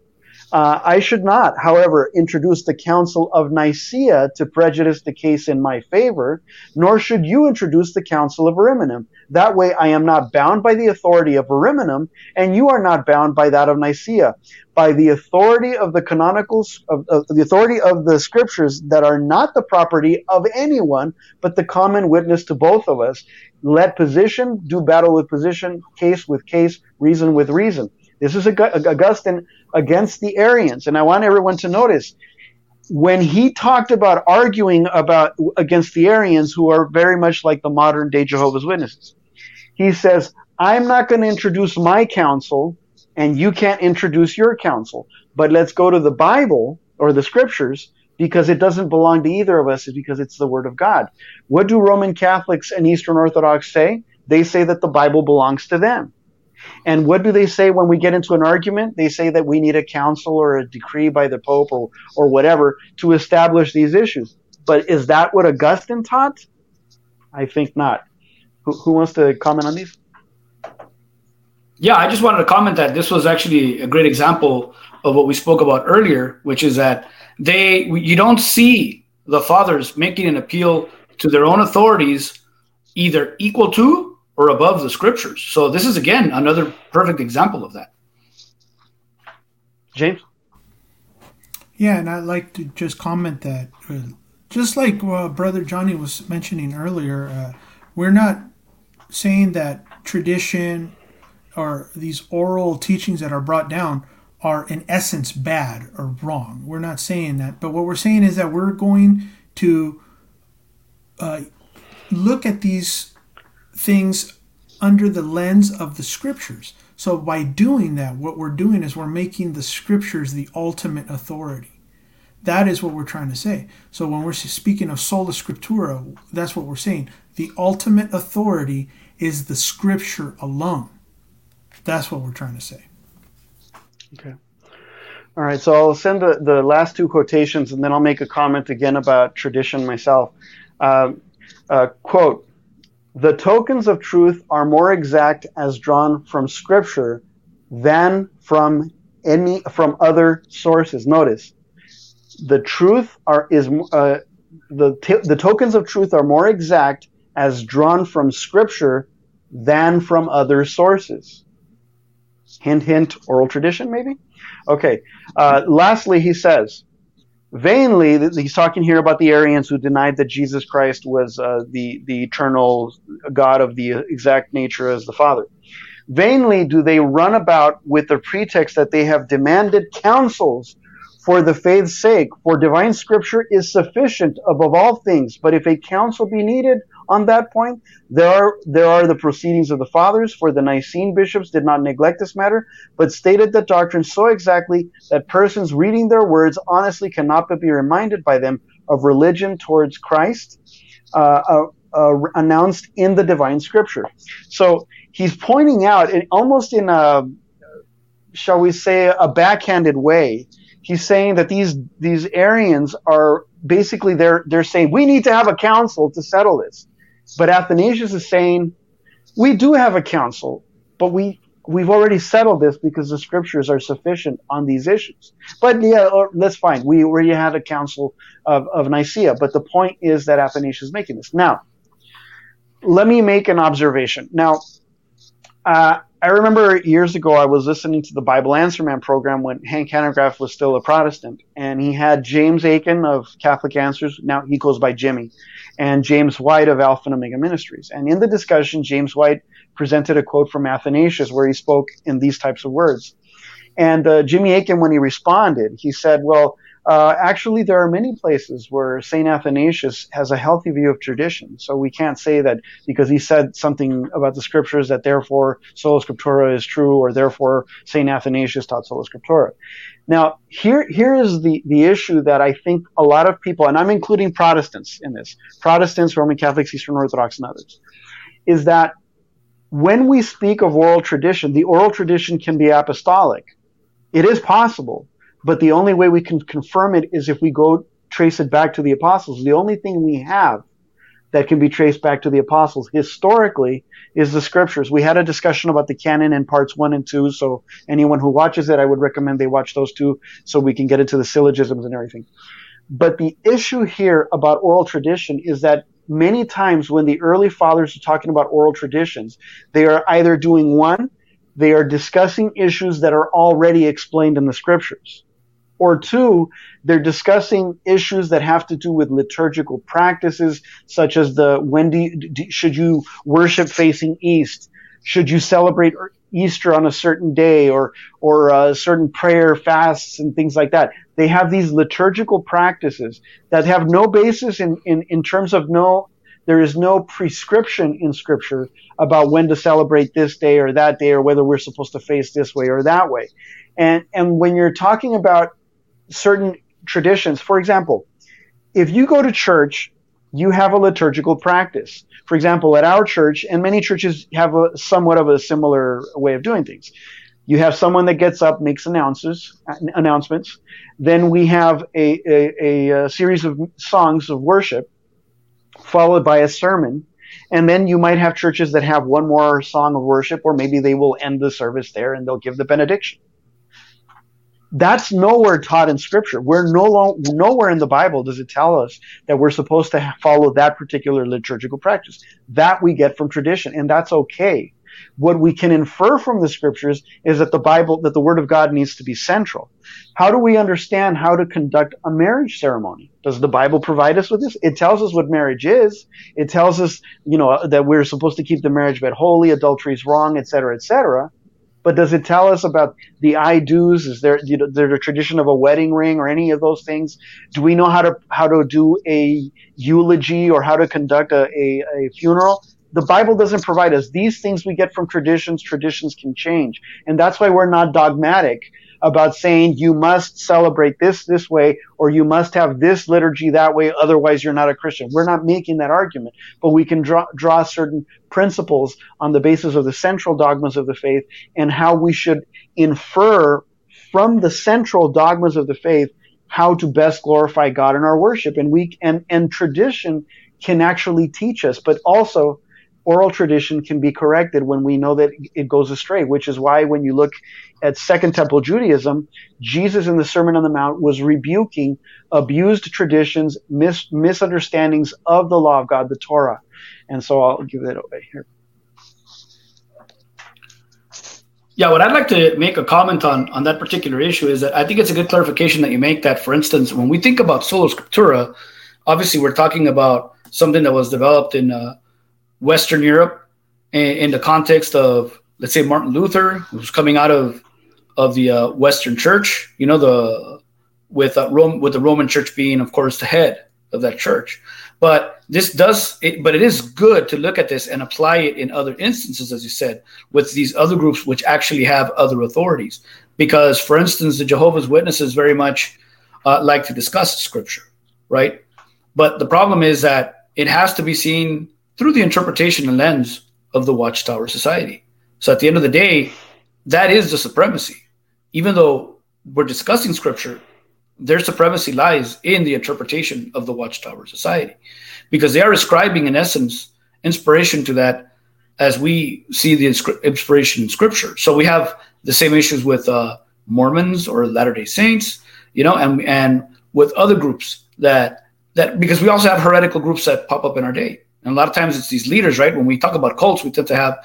S2: I should not, however, introduce the Council of Nicaea to prejudice the case in my favor, nor should you introduce the Council of Ariminum. That way I am not bound by the authority of Ariminum, and you are not bound by that of Nicaea. By the authority of the canonicals, the authority of the scriptures that are not the property of anyone, but the common witness to both of us, let position do battle with position, case with case, reason with reason. This is Augustine against the Arians. And I want everyone to notice, when he talked about arguing against the Arians, who are very much like the modern day Jehovah's Witnesses, he says, I'm not going to introduce my counsel, and you can't introduce your counsel. But let's go to the Bible or the scriptures, because it doesn't belong to either of us, because it's the Word of God. What do Roman Catholics and Eastern Orthodox say? They say that the Bible belongs to them. And what do they say when we get into an argument? They say that we need a council or a decree by the Pope or whatever to establish these issues. But is that what Augustine taught? I think not. Who wants to comment on these?
S1: Yeah, I just wanted to comment that this was actually a great example of what we spoke about earlier, which is that you don't see the fathers making an appeal to their own authorities either equal to or above the scriptures. So this is, again, another perfect example of that.
S2: James?
S3: Yeah, and I'd like to just comment that, just like Brother Johnny was mentioning earlier, we're not saying that tradition or these oral teachings that are brought down are in essence bad or wrong. We're not saying that. But what we're saying is that we're going to look at these things under the lens of the scriptures. So by doing that, what we're doing is we're making the scriptures the ultimate authority. That is what we're trying to say. So when we're speaking of sola scriptura, that's what we're saying. The ultimate authority is the scripture alone. That's what we're trying to say.
S2: Okay. All right, so I'll send the last two quotations, and then I'll make a comment again about tradition myself. Quote, "The tokens of truth are more exact as drawn from Scripture than from other sources." Notice, the tokens of truth are more exact as drawn from Scripture than from other sources. Hint, hint, oral tradition, maybe? Okay. Lastly, he says, vainly, he's talking here about the Arians who denied that Jesus Christ was the eternal God of the exact nature as the Father. Vainly do they run about with the pretext that they have demanded counsels for the faith's sake, for divine scripture is sufficient above all things. But if a counsel be needed on that point, there are the proceedings of the fathers, for the Nicene bishops did not neglect this matter, but stated the doctrine so exactly that persons reading their words honestly cannot but be reminded by them of religion towards Christ, announced in the divine scripture. So he's pointing out, almost in a, shall we say, a backhanded way, he's saying that these Arians are basically, they're saying, we need to have a council to settle this. But Athanasius is saying, we do have a council, but we've already settled this because the scriptures are sufficient on these issues. But yeah, that's fine. We already had a council of Nicaea. But the point is that Athanasius is making this. Now, let me make an observation. Now, I remember years ago I was listening to the Bible Answer Man program when Hank Hanegraaff was still a Protestant, and he had James Aiken of Catholic Answers, now he goes by Jimmy, and James White of Alpha and Omega Ministries. And in the discussion, James White presented a quote from Athanasius where he spoke in these types of words. And Jimmy Aiken, when he responded, he said, well, actually, there are many places where St. Athanasius has a healthy view of tradition. So we can't say that because he said something about the scriptures that therefore sola scriptura is true, or therefore St. Athanasius taught sola scriptura. Now, here is the issue that I think a lot of people, and I'm including Protestants in this, Protestants, Roman Catholics, Eastern Orthodox, and others, is that when we speak of oral tradition, the oral tradition can be apostolic. It is possible. But the only way we can confirm it is if we go trace it back to the apostles. The only thing we have that can be traced back to the apostles historically is the scriptures. We had a discussion about the canon in parts 1 and 2, so anyone who watches it, I would recommend they watch those two so we can get into the syllogisms and everything. But the issue here about oral tradition is that many times when the early fathers are talking about oral traditions, they are either doing one, they are discussing issues that are already explained in the scriptures, or two, they're discussing issues that have to do with liturgical practices, such as should you worship facing east? Should you celebrate Easter on a certain day, or certain prayer fasts and things like that? They have these liturgical practices that have no basis in terms of there is no prescription in Scripture about when to celebrate this day or that day, or whether we're supposed to face this way or that way. And when you're talking about certain traditions, for example, if you go to church, you have a liturgical practice. For example, at our church, and many churches have somewhat of a similar way of doing things. You have someone that gets up, makes announcements. Then we have a series of songs of worship, followed by a sermon. And then you might have churches that have one more song of worship, or maybe they will end the service there and they'll give the benediction. That's nowhere taught in Scripture. Nowhere in the Bible does it tell us that we're supposed to follow that particular liturgical practice. That we get from tradition, and that's okay. What we can infer from the Scriptures is that the Word of God needs to be central. How do we understand how to conduct a marriage ceremony? Does the Bible provide us with this? It tells us what marriage is. It tells us, that we're supposed to keep the marriage bed holy, adultery is wrong, etc., etc. But does it tell us about the I-do's? Is there a tradition of a wedding ring or any of those things? Do we know how to do a eulogy or how to conduct a funeral? The Bible doesn't provide us. These things we get from traditions. Traditions can change. And that's why we're not dogmatic about saying you must celebrate this way, or you must have this liturgy that way, otherwise you're not a Christian. We're not making that argument, but we can draw certain principles on the basis of the central dogmas of the faith and how we should infer from the central dogmas of the faith how to best glorify God in our worship. And tradition can actually teach us, but also oral tradition can be corrected when we know that it goes astray, which is why when you look at Second Temple Judaism, Jesus in the Sermon on the Mount was rebuking abused traditions, misunderstandings of the law of God, the Torah. And so I'll give that away here.
S1: Yeah, what I'd like to make a comment on that particular issue is that I think it's a good clarification that you make that, for instance, when we think about Sola Scriptura, obviously we're talking about something that was developed in Western Europe in the context of, let's say, Martin Luther, who's coming out of the Western Church, with the Roman Church being, of course, the head of that church. But it is good to look at this and apply it in other instances, as you said, with these other groups which actually have other authorities. Because, for instance, the Jehovah's Witnesses very much like to discuss Scripture, right? But the problem is that it has to be seen through the interpretation and lens of the Watchtower Society. So at the end of the day, that is the supremacy. Even though we're discussing Scripture, their supremacy lies in the interpretation of the Watchtower Society, because they are ascribing, in essence, inspiration to that as we see the inspiration in Scripture. So we have the same issues with Mormons or Latter-day Saints, and with other groups that because we also have heretical groups that pop up in our day. And a lot of times it's these leaders, right? When we talk about cults, we tend to have,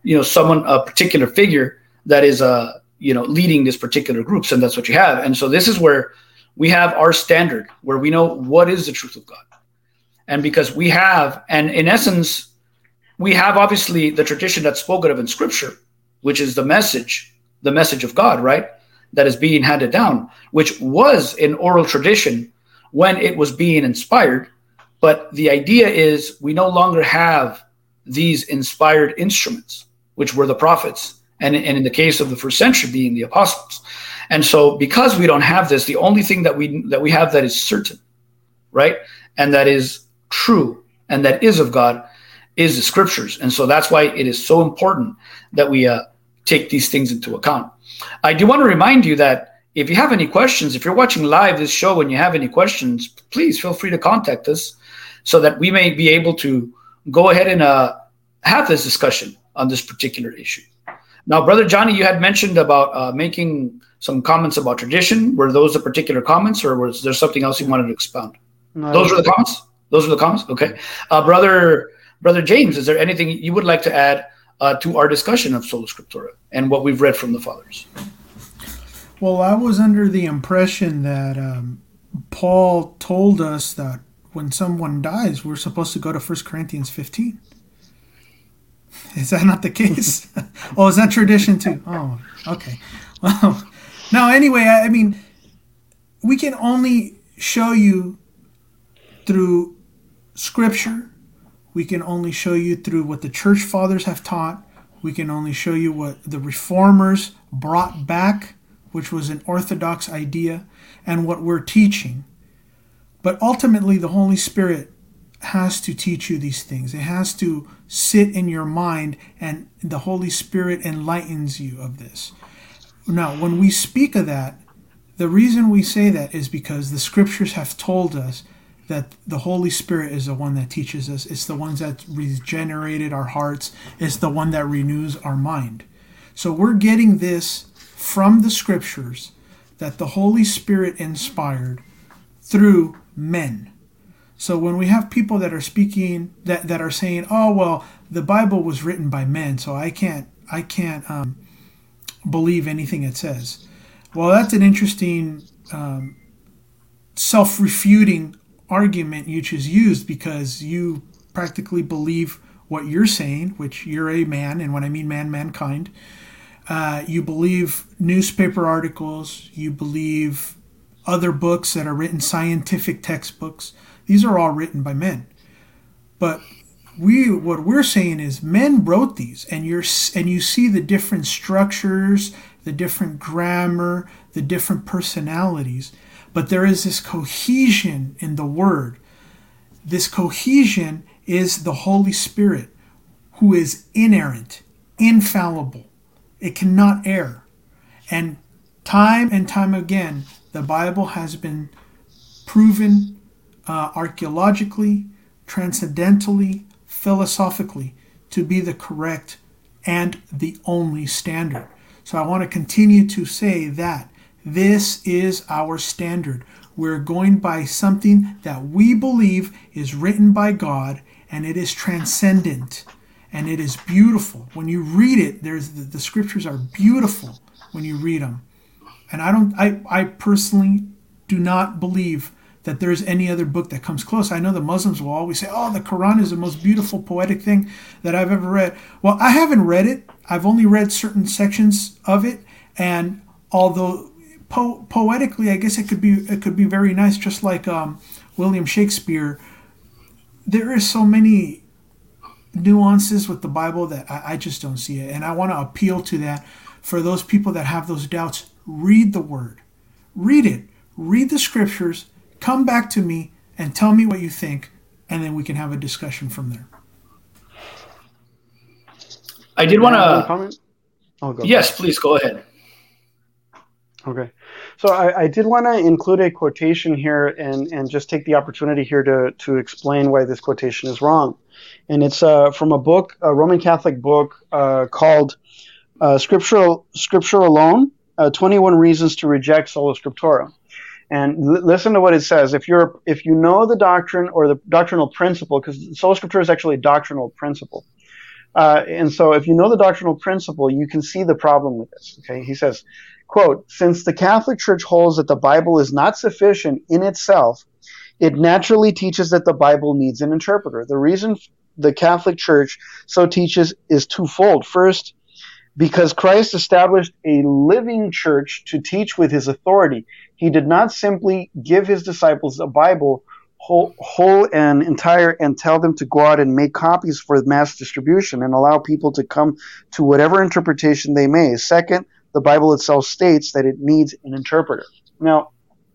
S1: a particular figure that is, leading this particular groups, and that's what you have. And so this is where we have our standard, where we know what is the truth of God. And because we have, and in essence, we have obviously the tradition that's spoken of in Scripture, which is the message of God, right? That is being handed down, which was an oral tradition when it was being inspired. But the idea is we no longer have these inspired instruments, which were the prophets, and in the case of the first century being the apostles. And so because we don't have this, the only thing that we have that is certain, right, and that is true and that is of God is the Scriptures. And so that's why it is so important that we take these things into account. I do want to remind you that if you have any questions, if you're watching live this show and you have any questions, please feel free to contact us. so that we may be able to go ahead and have this discussion on this particular issue. Now, Brother Johnny, you had mentioned about making some comments about tradition. Were those the particular comments, or was there something else you wanted to expound?
S2: No,
S1: Those were the comments? Those are the comments? Okay. Brother James, is there anything you would like to add to our discussion of Sola Scriptura and what we've read from the Fathers?
S3: Well, I was under the impression that Paul told us that when someone dies, we're supposed to go to 1 Corinthians 15. Is that not the case? Oh, is that tradition too? Oh, okay. Well, no, anyway, I mean, we can only show you through Scripture. We can only show you through what the church fathers have taught. We can only show you what the reformers brought back, which was an orthodox idea, and what we're teaching. But ultimately, the Holy Spirit has to teach you these things. It has to sit in your mind, and the Holy Spirit enlightens you of this. Now, when we speak of that, the reason we say that is because the Scriptures have told us that the Holy Spirit is the one that teaches us. It's the one that regenerated our hearts. It's the one that renews our mind. So we're getting this from the Scriptures that the Holy Spirit inspired through men. So when we have people that are speaking, that are saying, oh, well, the Bible was written by men, so I can't believe anything it says. Well, that's an interesting self-refuting argument you just used, because you practically believe what you're saying, which you're a man, and when I mean man, mankind. You believe newspaper articles, you believe other books that are written, scientific textbooks. These are all written by men. But what we're saying is men wrote these, and you see the different structures, the different grammar, the different personalities. But there is this cohesion in the word. This cohesion is the Holy Spirit, who is inerrant, infallible. It cannot err. And time again, the Bible has been proven archaeologically, transcendentally, philosophically to be the correct and the only standard. So I want to continue to say that this is our standard. We're going by something that we believe is written by God, and it is transcendent, and it is beautiful. When you read it, the Scriptures are beautiful when you read them. And I personally do not believe that there's any other book that comes close. I know the Muslims will always say, oh, the Quran is the most beautiful, poetic thing that I've ever read. Well, I haven't read it. I've only read certain sections of it. And although poetically, I guess it could be very nice, just like William Shakespeare, there is so many nuances with the Bible that I just don't see it. And I want to appeal to that for those people that have those doubts. Read the Word. Read it. Read the Scriptures. Come back to me and tell me what you think, and then we can have a discussion from there.
S1: I did want to
S2: comment. Oh, go.
S1: Yes, please go ahead.
S2: Okay. So I did want to include a quotation here and just take the opportunity here to explain why this quotation is wrong. And it's from a book, a Roman Catholic book called Scripture Alone, 21 Reasons to Reject Sola Scriptura. And listen to what it says. If you know the doctrine or the doctrinal principle, because Sola Scriptura is actually a doctrinal principle. And so if you know the doctrinal principle, you can see the problem with this. Okay, he says, quote, since the Catholic Church holds that the Bible is not sufficient in itself, it naturally teaches that the Bible needs an interpreter. The reason the Catholic Church so teaches is twofold. First, because Christ established a living church to teach with his authority. He did not simply give his disciples a Bible whole and entire and tell them to go out and make copies for mass distribution and allow people to come to whatever interpretation they may. Second, the Bible itself states that it needs an interpreter. Now,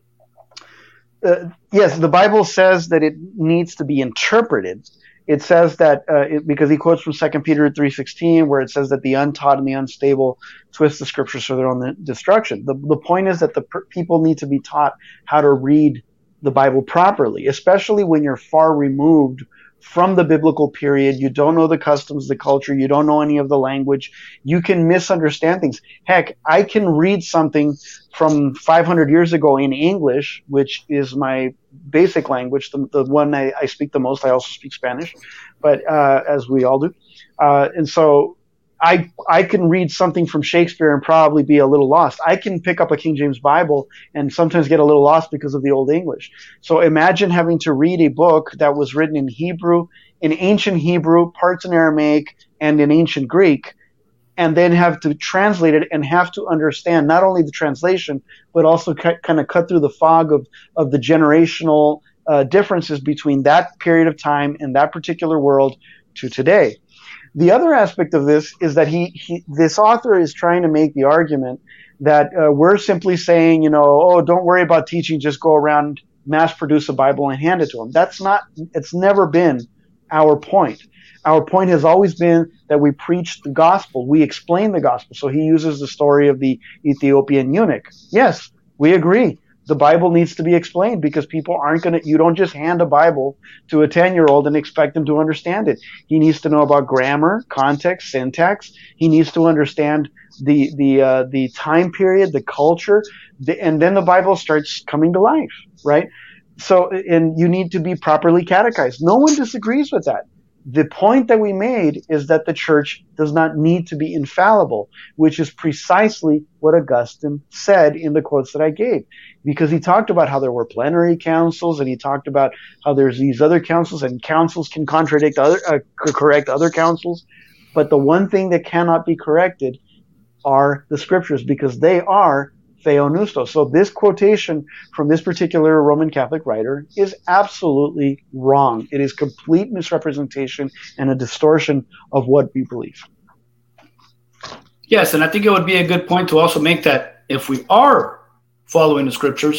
S2: yes, the Bible says that it needs to be interpreted. It says that because he quotes from 2 Peter 3:16, where it says that the untaught and the unstable twist the Scriptures for their own destruction. The point is that the people need to be taught how to read the Bible properly, especially when you're far removed from the biblical period. You don't know the customs, the culture. You don't know any of the language. You can misunderstand things. Heck, I can read something from 500 years ago in English, which is my basic language, the one I speak the most. I also speak Spanish, but as we all do. And so I can read something from Shakespeare and probably be a little lost. I can pick up a King James Bible and sometimes get a little lost because of the Old English. So imagine having to read a book that was written in Hebrew, in ancient Hebrew, parts in Aramaic, and in ancient Greek, and then have to translate it and have to understand not only the translation, but also kind of cut through the fog of the generational differences between that period of time and that particular world to today. The other aspect of this is that this author is trying to make the argument that we're simply saying, don't worry about teaching, just go around, mass produce a Bible and hand it to them. It's never been our point. Our point has always been that we preach the gospel. We explain the gospel. So he uses the story of the Ethiopian eunuch. Yes, we agree. The Bible needs to be explained because people you don't just hand a Bible to a 10-year-old and expect them to understand it. He needs to know about grammar, context, syntax. He needs to understand the time period, the culture, and then the Bible starts coming to life, right? So, and you need to be properly catechized. No one disagrees with that. The point that we made is that the church does not need to be infallible, which is precisely what Augustine said in the quotes that I gave. Because he talked about how there were plenary councils, and he talked about how there's these other councils, and councils can correct other councils. But the one thing that cannot be corrected are the scriptures, because they are theopneustos. So this quotation from this particular Roman Catholic writer is absolutely wrong. It is complete misrepresentation and a distortion of what we believe.
S1: Yes, and I think it would be a good point to also make that if we are following the scripture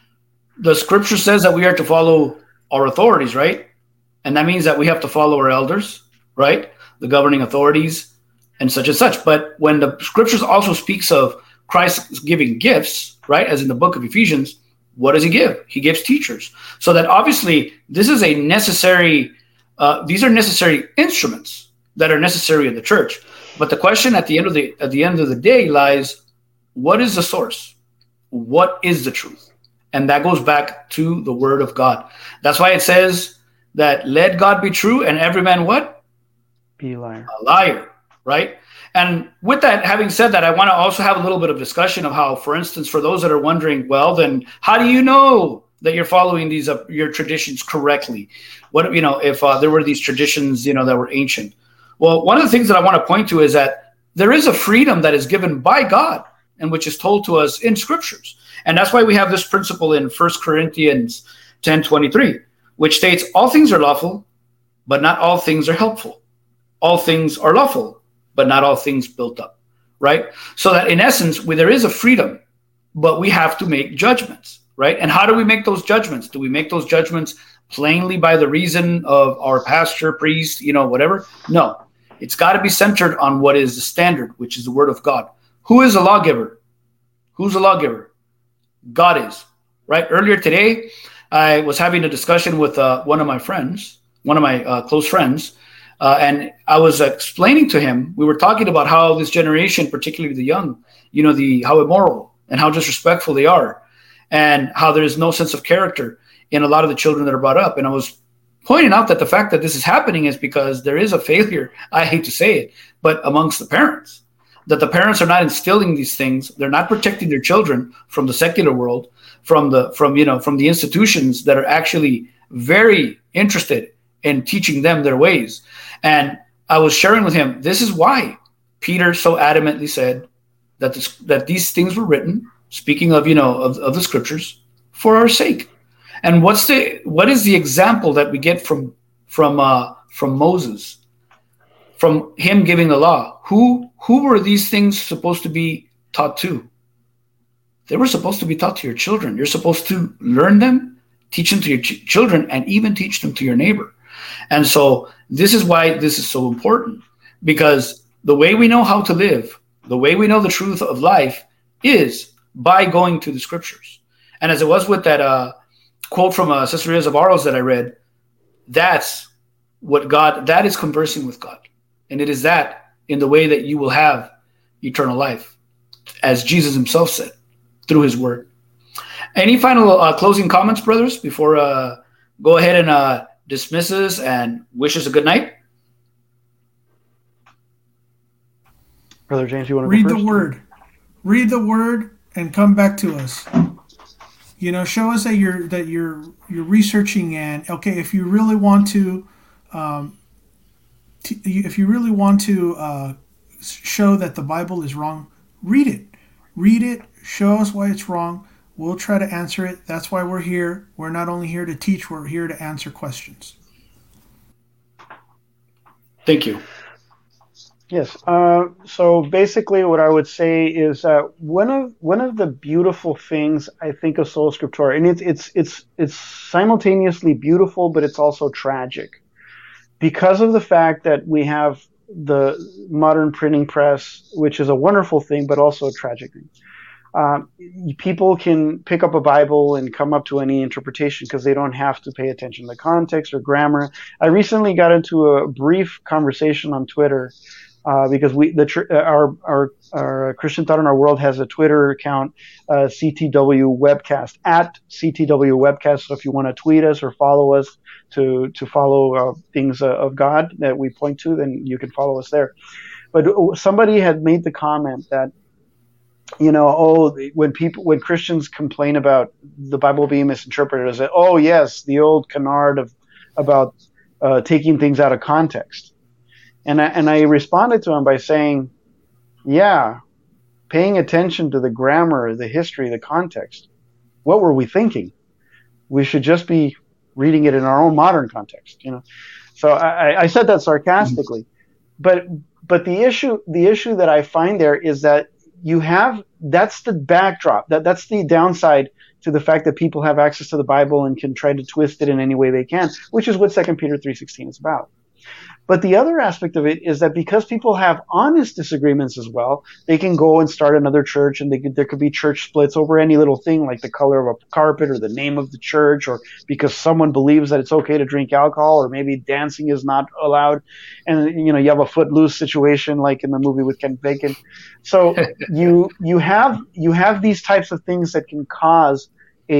S1: says that we are to follow our authorities, right? And that means that we have to follow our elders, right? The governing authorities and such. But when the scriptures also speaks of Christ giving gifts, right? As in the book of Ephesians, what does he give? He gives teachers. So that obviously this is a necessary, these are necessary instruments that are necessary in the church. But the question at the end of the day lies, what is the source? What is the truth? And that goes back to the word of God. That's why it says that let God be true and every man what?
S2: Be a liar.
S1: A liar, right? And with that, having said that, I want to also have a little bit of discussion of how, for instance, for those that are wondering, well, then how do you know that you're following these your traditions correctly? What if there were these traditions that were ancient? Well, one of the things that I want to point to is that there is a freedom that is given by God and which is told to us in scriptures, and that's why we have this principle in 1 Corinthians 10:23, which states, "All things are lawful, but not all things are helpful. All things are lawful, but not all things built up," right? So that in essence, there is a freedom, but we have to make judgments, right? And how do we make those judgments? Do we make those judgments plainly by the reason of our pastor, priest, whatever? No, it's got to be centered on what is the standard, which is the word of God. Who is a lawgiver? Who's a lawgiver? God is, right? Earlier today, I was having a discussion with one of my close friends, and I was explaining to him, we were talking about how this generation, particularly the young, how immoral and how disrespectful they are, and how there is no sense of character in a lot of the children that are brought up. And I was pointing out that the fact that this is happening is because there is a failure, I hate to say it, but amongst the parents, that the parents are not instilling these things. They're not protecting their children from the secular world, from the institutions that are actually very interested in teaching them their ways. And I was sharing with him, this is why Peter so adamantly said that these things were written, speaking of of the scriptures, for our sake. And what is the example that we get from Moses, from him giving the law? Who were these things supposed to be taught to? They were supposed to be taught to your children. You're supposed to learn them, teach them to your children, and even teach them to your neighbor. And so this is why this is so important, because the way we know how to live, the way we know the truth of life is by going to the scriptures. And as it was with that quote from Sister Zabaros that I read, that's what God, that is conversing with God. And it is that in the way that you will have eternal life, as Jesus himself said, through his word. Any final closing comments, brothers, before go ahead and dismiss us and wish us a good night?
S2: Brother James, you want to
S3: read
S2: go first?
S3: the word. Read the word and come back to us. Show us that you're researching, and okay, if you really want to show that the Bible is wrong, read it. Read it. Show us why it's wrong. We'll try to answer it. That's why we're here. We're not only here to teach, we're here to answer questions.
S1: Thank you.
S2: Yes. So basically, what I would say is one of the beautiful things I think of Sola Scriptura, and it's simultaneously beautiful, but it's also tragic, because of the fact that we have the modern printing press, which is a wonderful thing, but also a tragic thing. People can pick up a Bible and come up to any interpretation because they don't have to pay attention to context or grammar. I recently got into a brief conversation on Twitter because our Christian Thought in Our World has a Twitter account, CTW Webcast, at CTW Webcast. So if you want to tweet us or follow us to follow things of God that we point to, then you can follow us there. But somebody had made the comment that, when Christians complain about the Bible being misinterpreted, as yes, the old canard about taking things out of context. And I responded to him by saying, yeah, paying attention to the grammar, the history, the context. What were we thinking? We should just be reading it in our own modern context, So I said that sarcastically, but the issue that I find there is that that's the backdrop. That's the downside to the fact that people have access to the Bible and can try to twist it in any way they can, which is what 2 Peter 3:16 is about. But the other aspect of it is that because people have honest disagreements as well, they can go and start another church, and there could be church splits over any little thing like the color of a carpet or the name of the church, or because someone believes that it's okay to drink alcohol, or maybe dancing is not allowed. And, you have a footloose situation like in the movie with Ken Bacon. So you have these types of things that can cause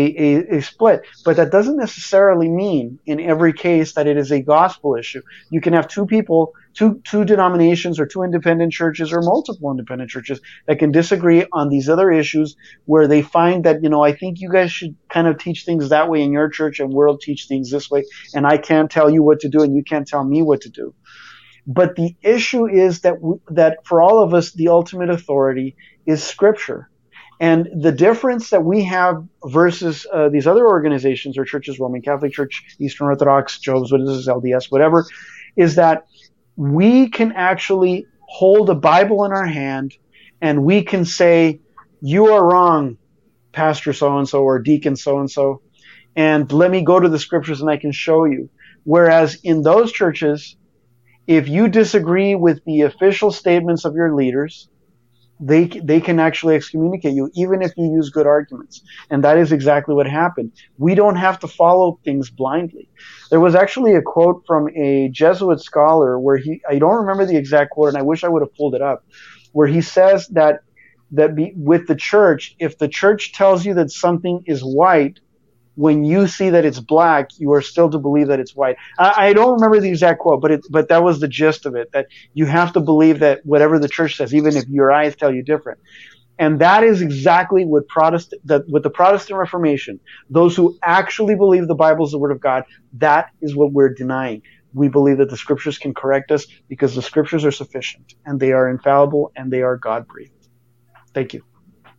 S2: a split, but that doesn't necessarily mean in every case that it is a gospel issue. You can have two people, two denominations, or two independent churches, or multiple independent churches that can disagree on these other issues where they find that, I think you guys should kind of teach things that way in your church, and we'll teach things this way, and I can't tell you what to do and you can't tell me what to do. But the issue is that for all of us, the ultimate authority is Scripture. And the difference that we have versus these other organizations or churches, Roman Catholic Church, Eastern Orthodox, Jehovah's Witnesses, LDS, whatever, is that we can actually hold a Bible in our hand and we can say, you are wrong, Pastor so-and-so or Deacon so-and-so, and let me go to the Scriptures and I can show you. Whereas in those churches, if you disagree with the official statements of your leaders, they can actually excommunicate you, even if you use good arguments. And that is exactly what happened. We don't have to follow things blindly. There was actually a quote from a Jesuit scholar where I don't remember the exact quote, and I wish I would have pulled it up, where he says that with the church, if the church tells you that something is white, when you see that it's black, you are still to believe that it's white. I don't remember the exact quote, but that was the gist of it, that you have to believe that whatever the church says, even if your eyes tell you different. And that is exactly what with the Protestant Reformation, those who actually believe the Bible is the Word of God, that is what we're denying. We believe that the Scriptures can correct us because the Scriptures are sufficient, and they are infallible, and they are God-breathed. Thank you.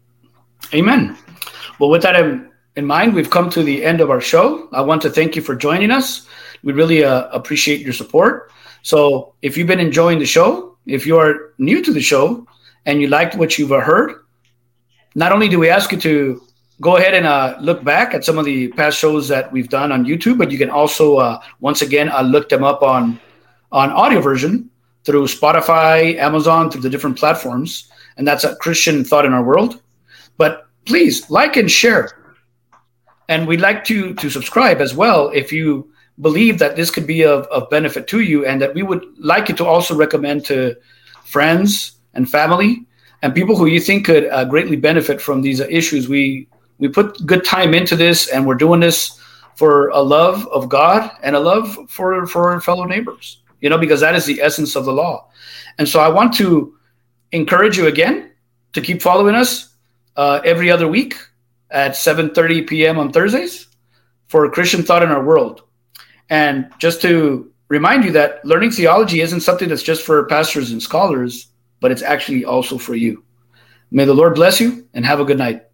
S1: Amen. Well, with that in mind, we've come to the end of our show. I want to thank you for joining us. We really appreciate your support. So if you've been enjoying the show, if you are new to the show and you liked what you've heard, not only do we ask you to go ahead and look back at some of the past shows that we've done on YouTube, but you can also, once again, look them up on audio version through Spotify, Amazon, through the different platforms. And that's a Christian Thought in Our World. But please like and share. And we'd like to subscribe as well if you believe that this could be of benefit to you, and that we would like you to also recommend to friends and family and people who you think could greatly benefit from these issues. We put good time into this, and we're doing this for a love of God and a love for our fellow neighbors, because that is the essence of the law. And so I want to encourage you again to keep following us every other week at 7:30 p.m. on Thursdays for Christian Thought in Our World. And just to remind you that learning theology isn't something that's just for pastors and scholars, but it's actually also for you. May the Lord bless you, and have a good night.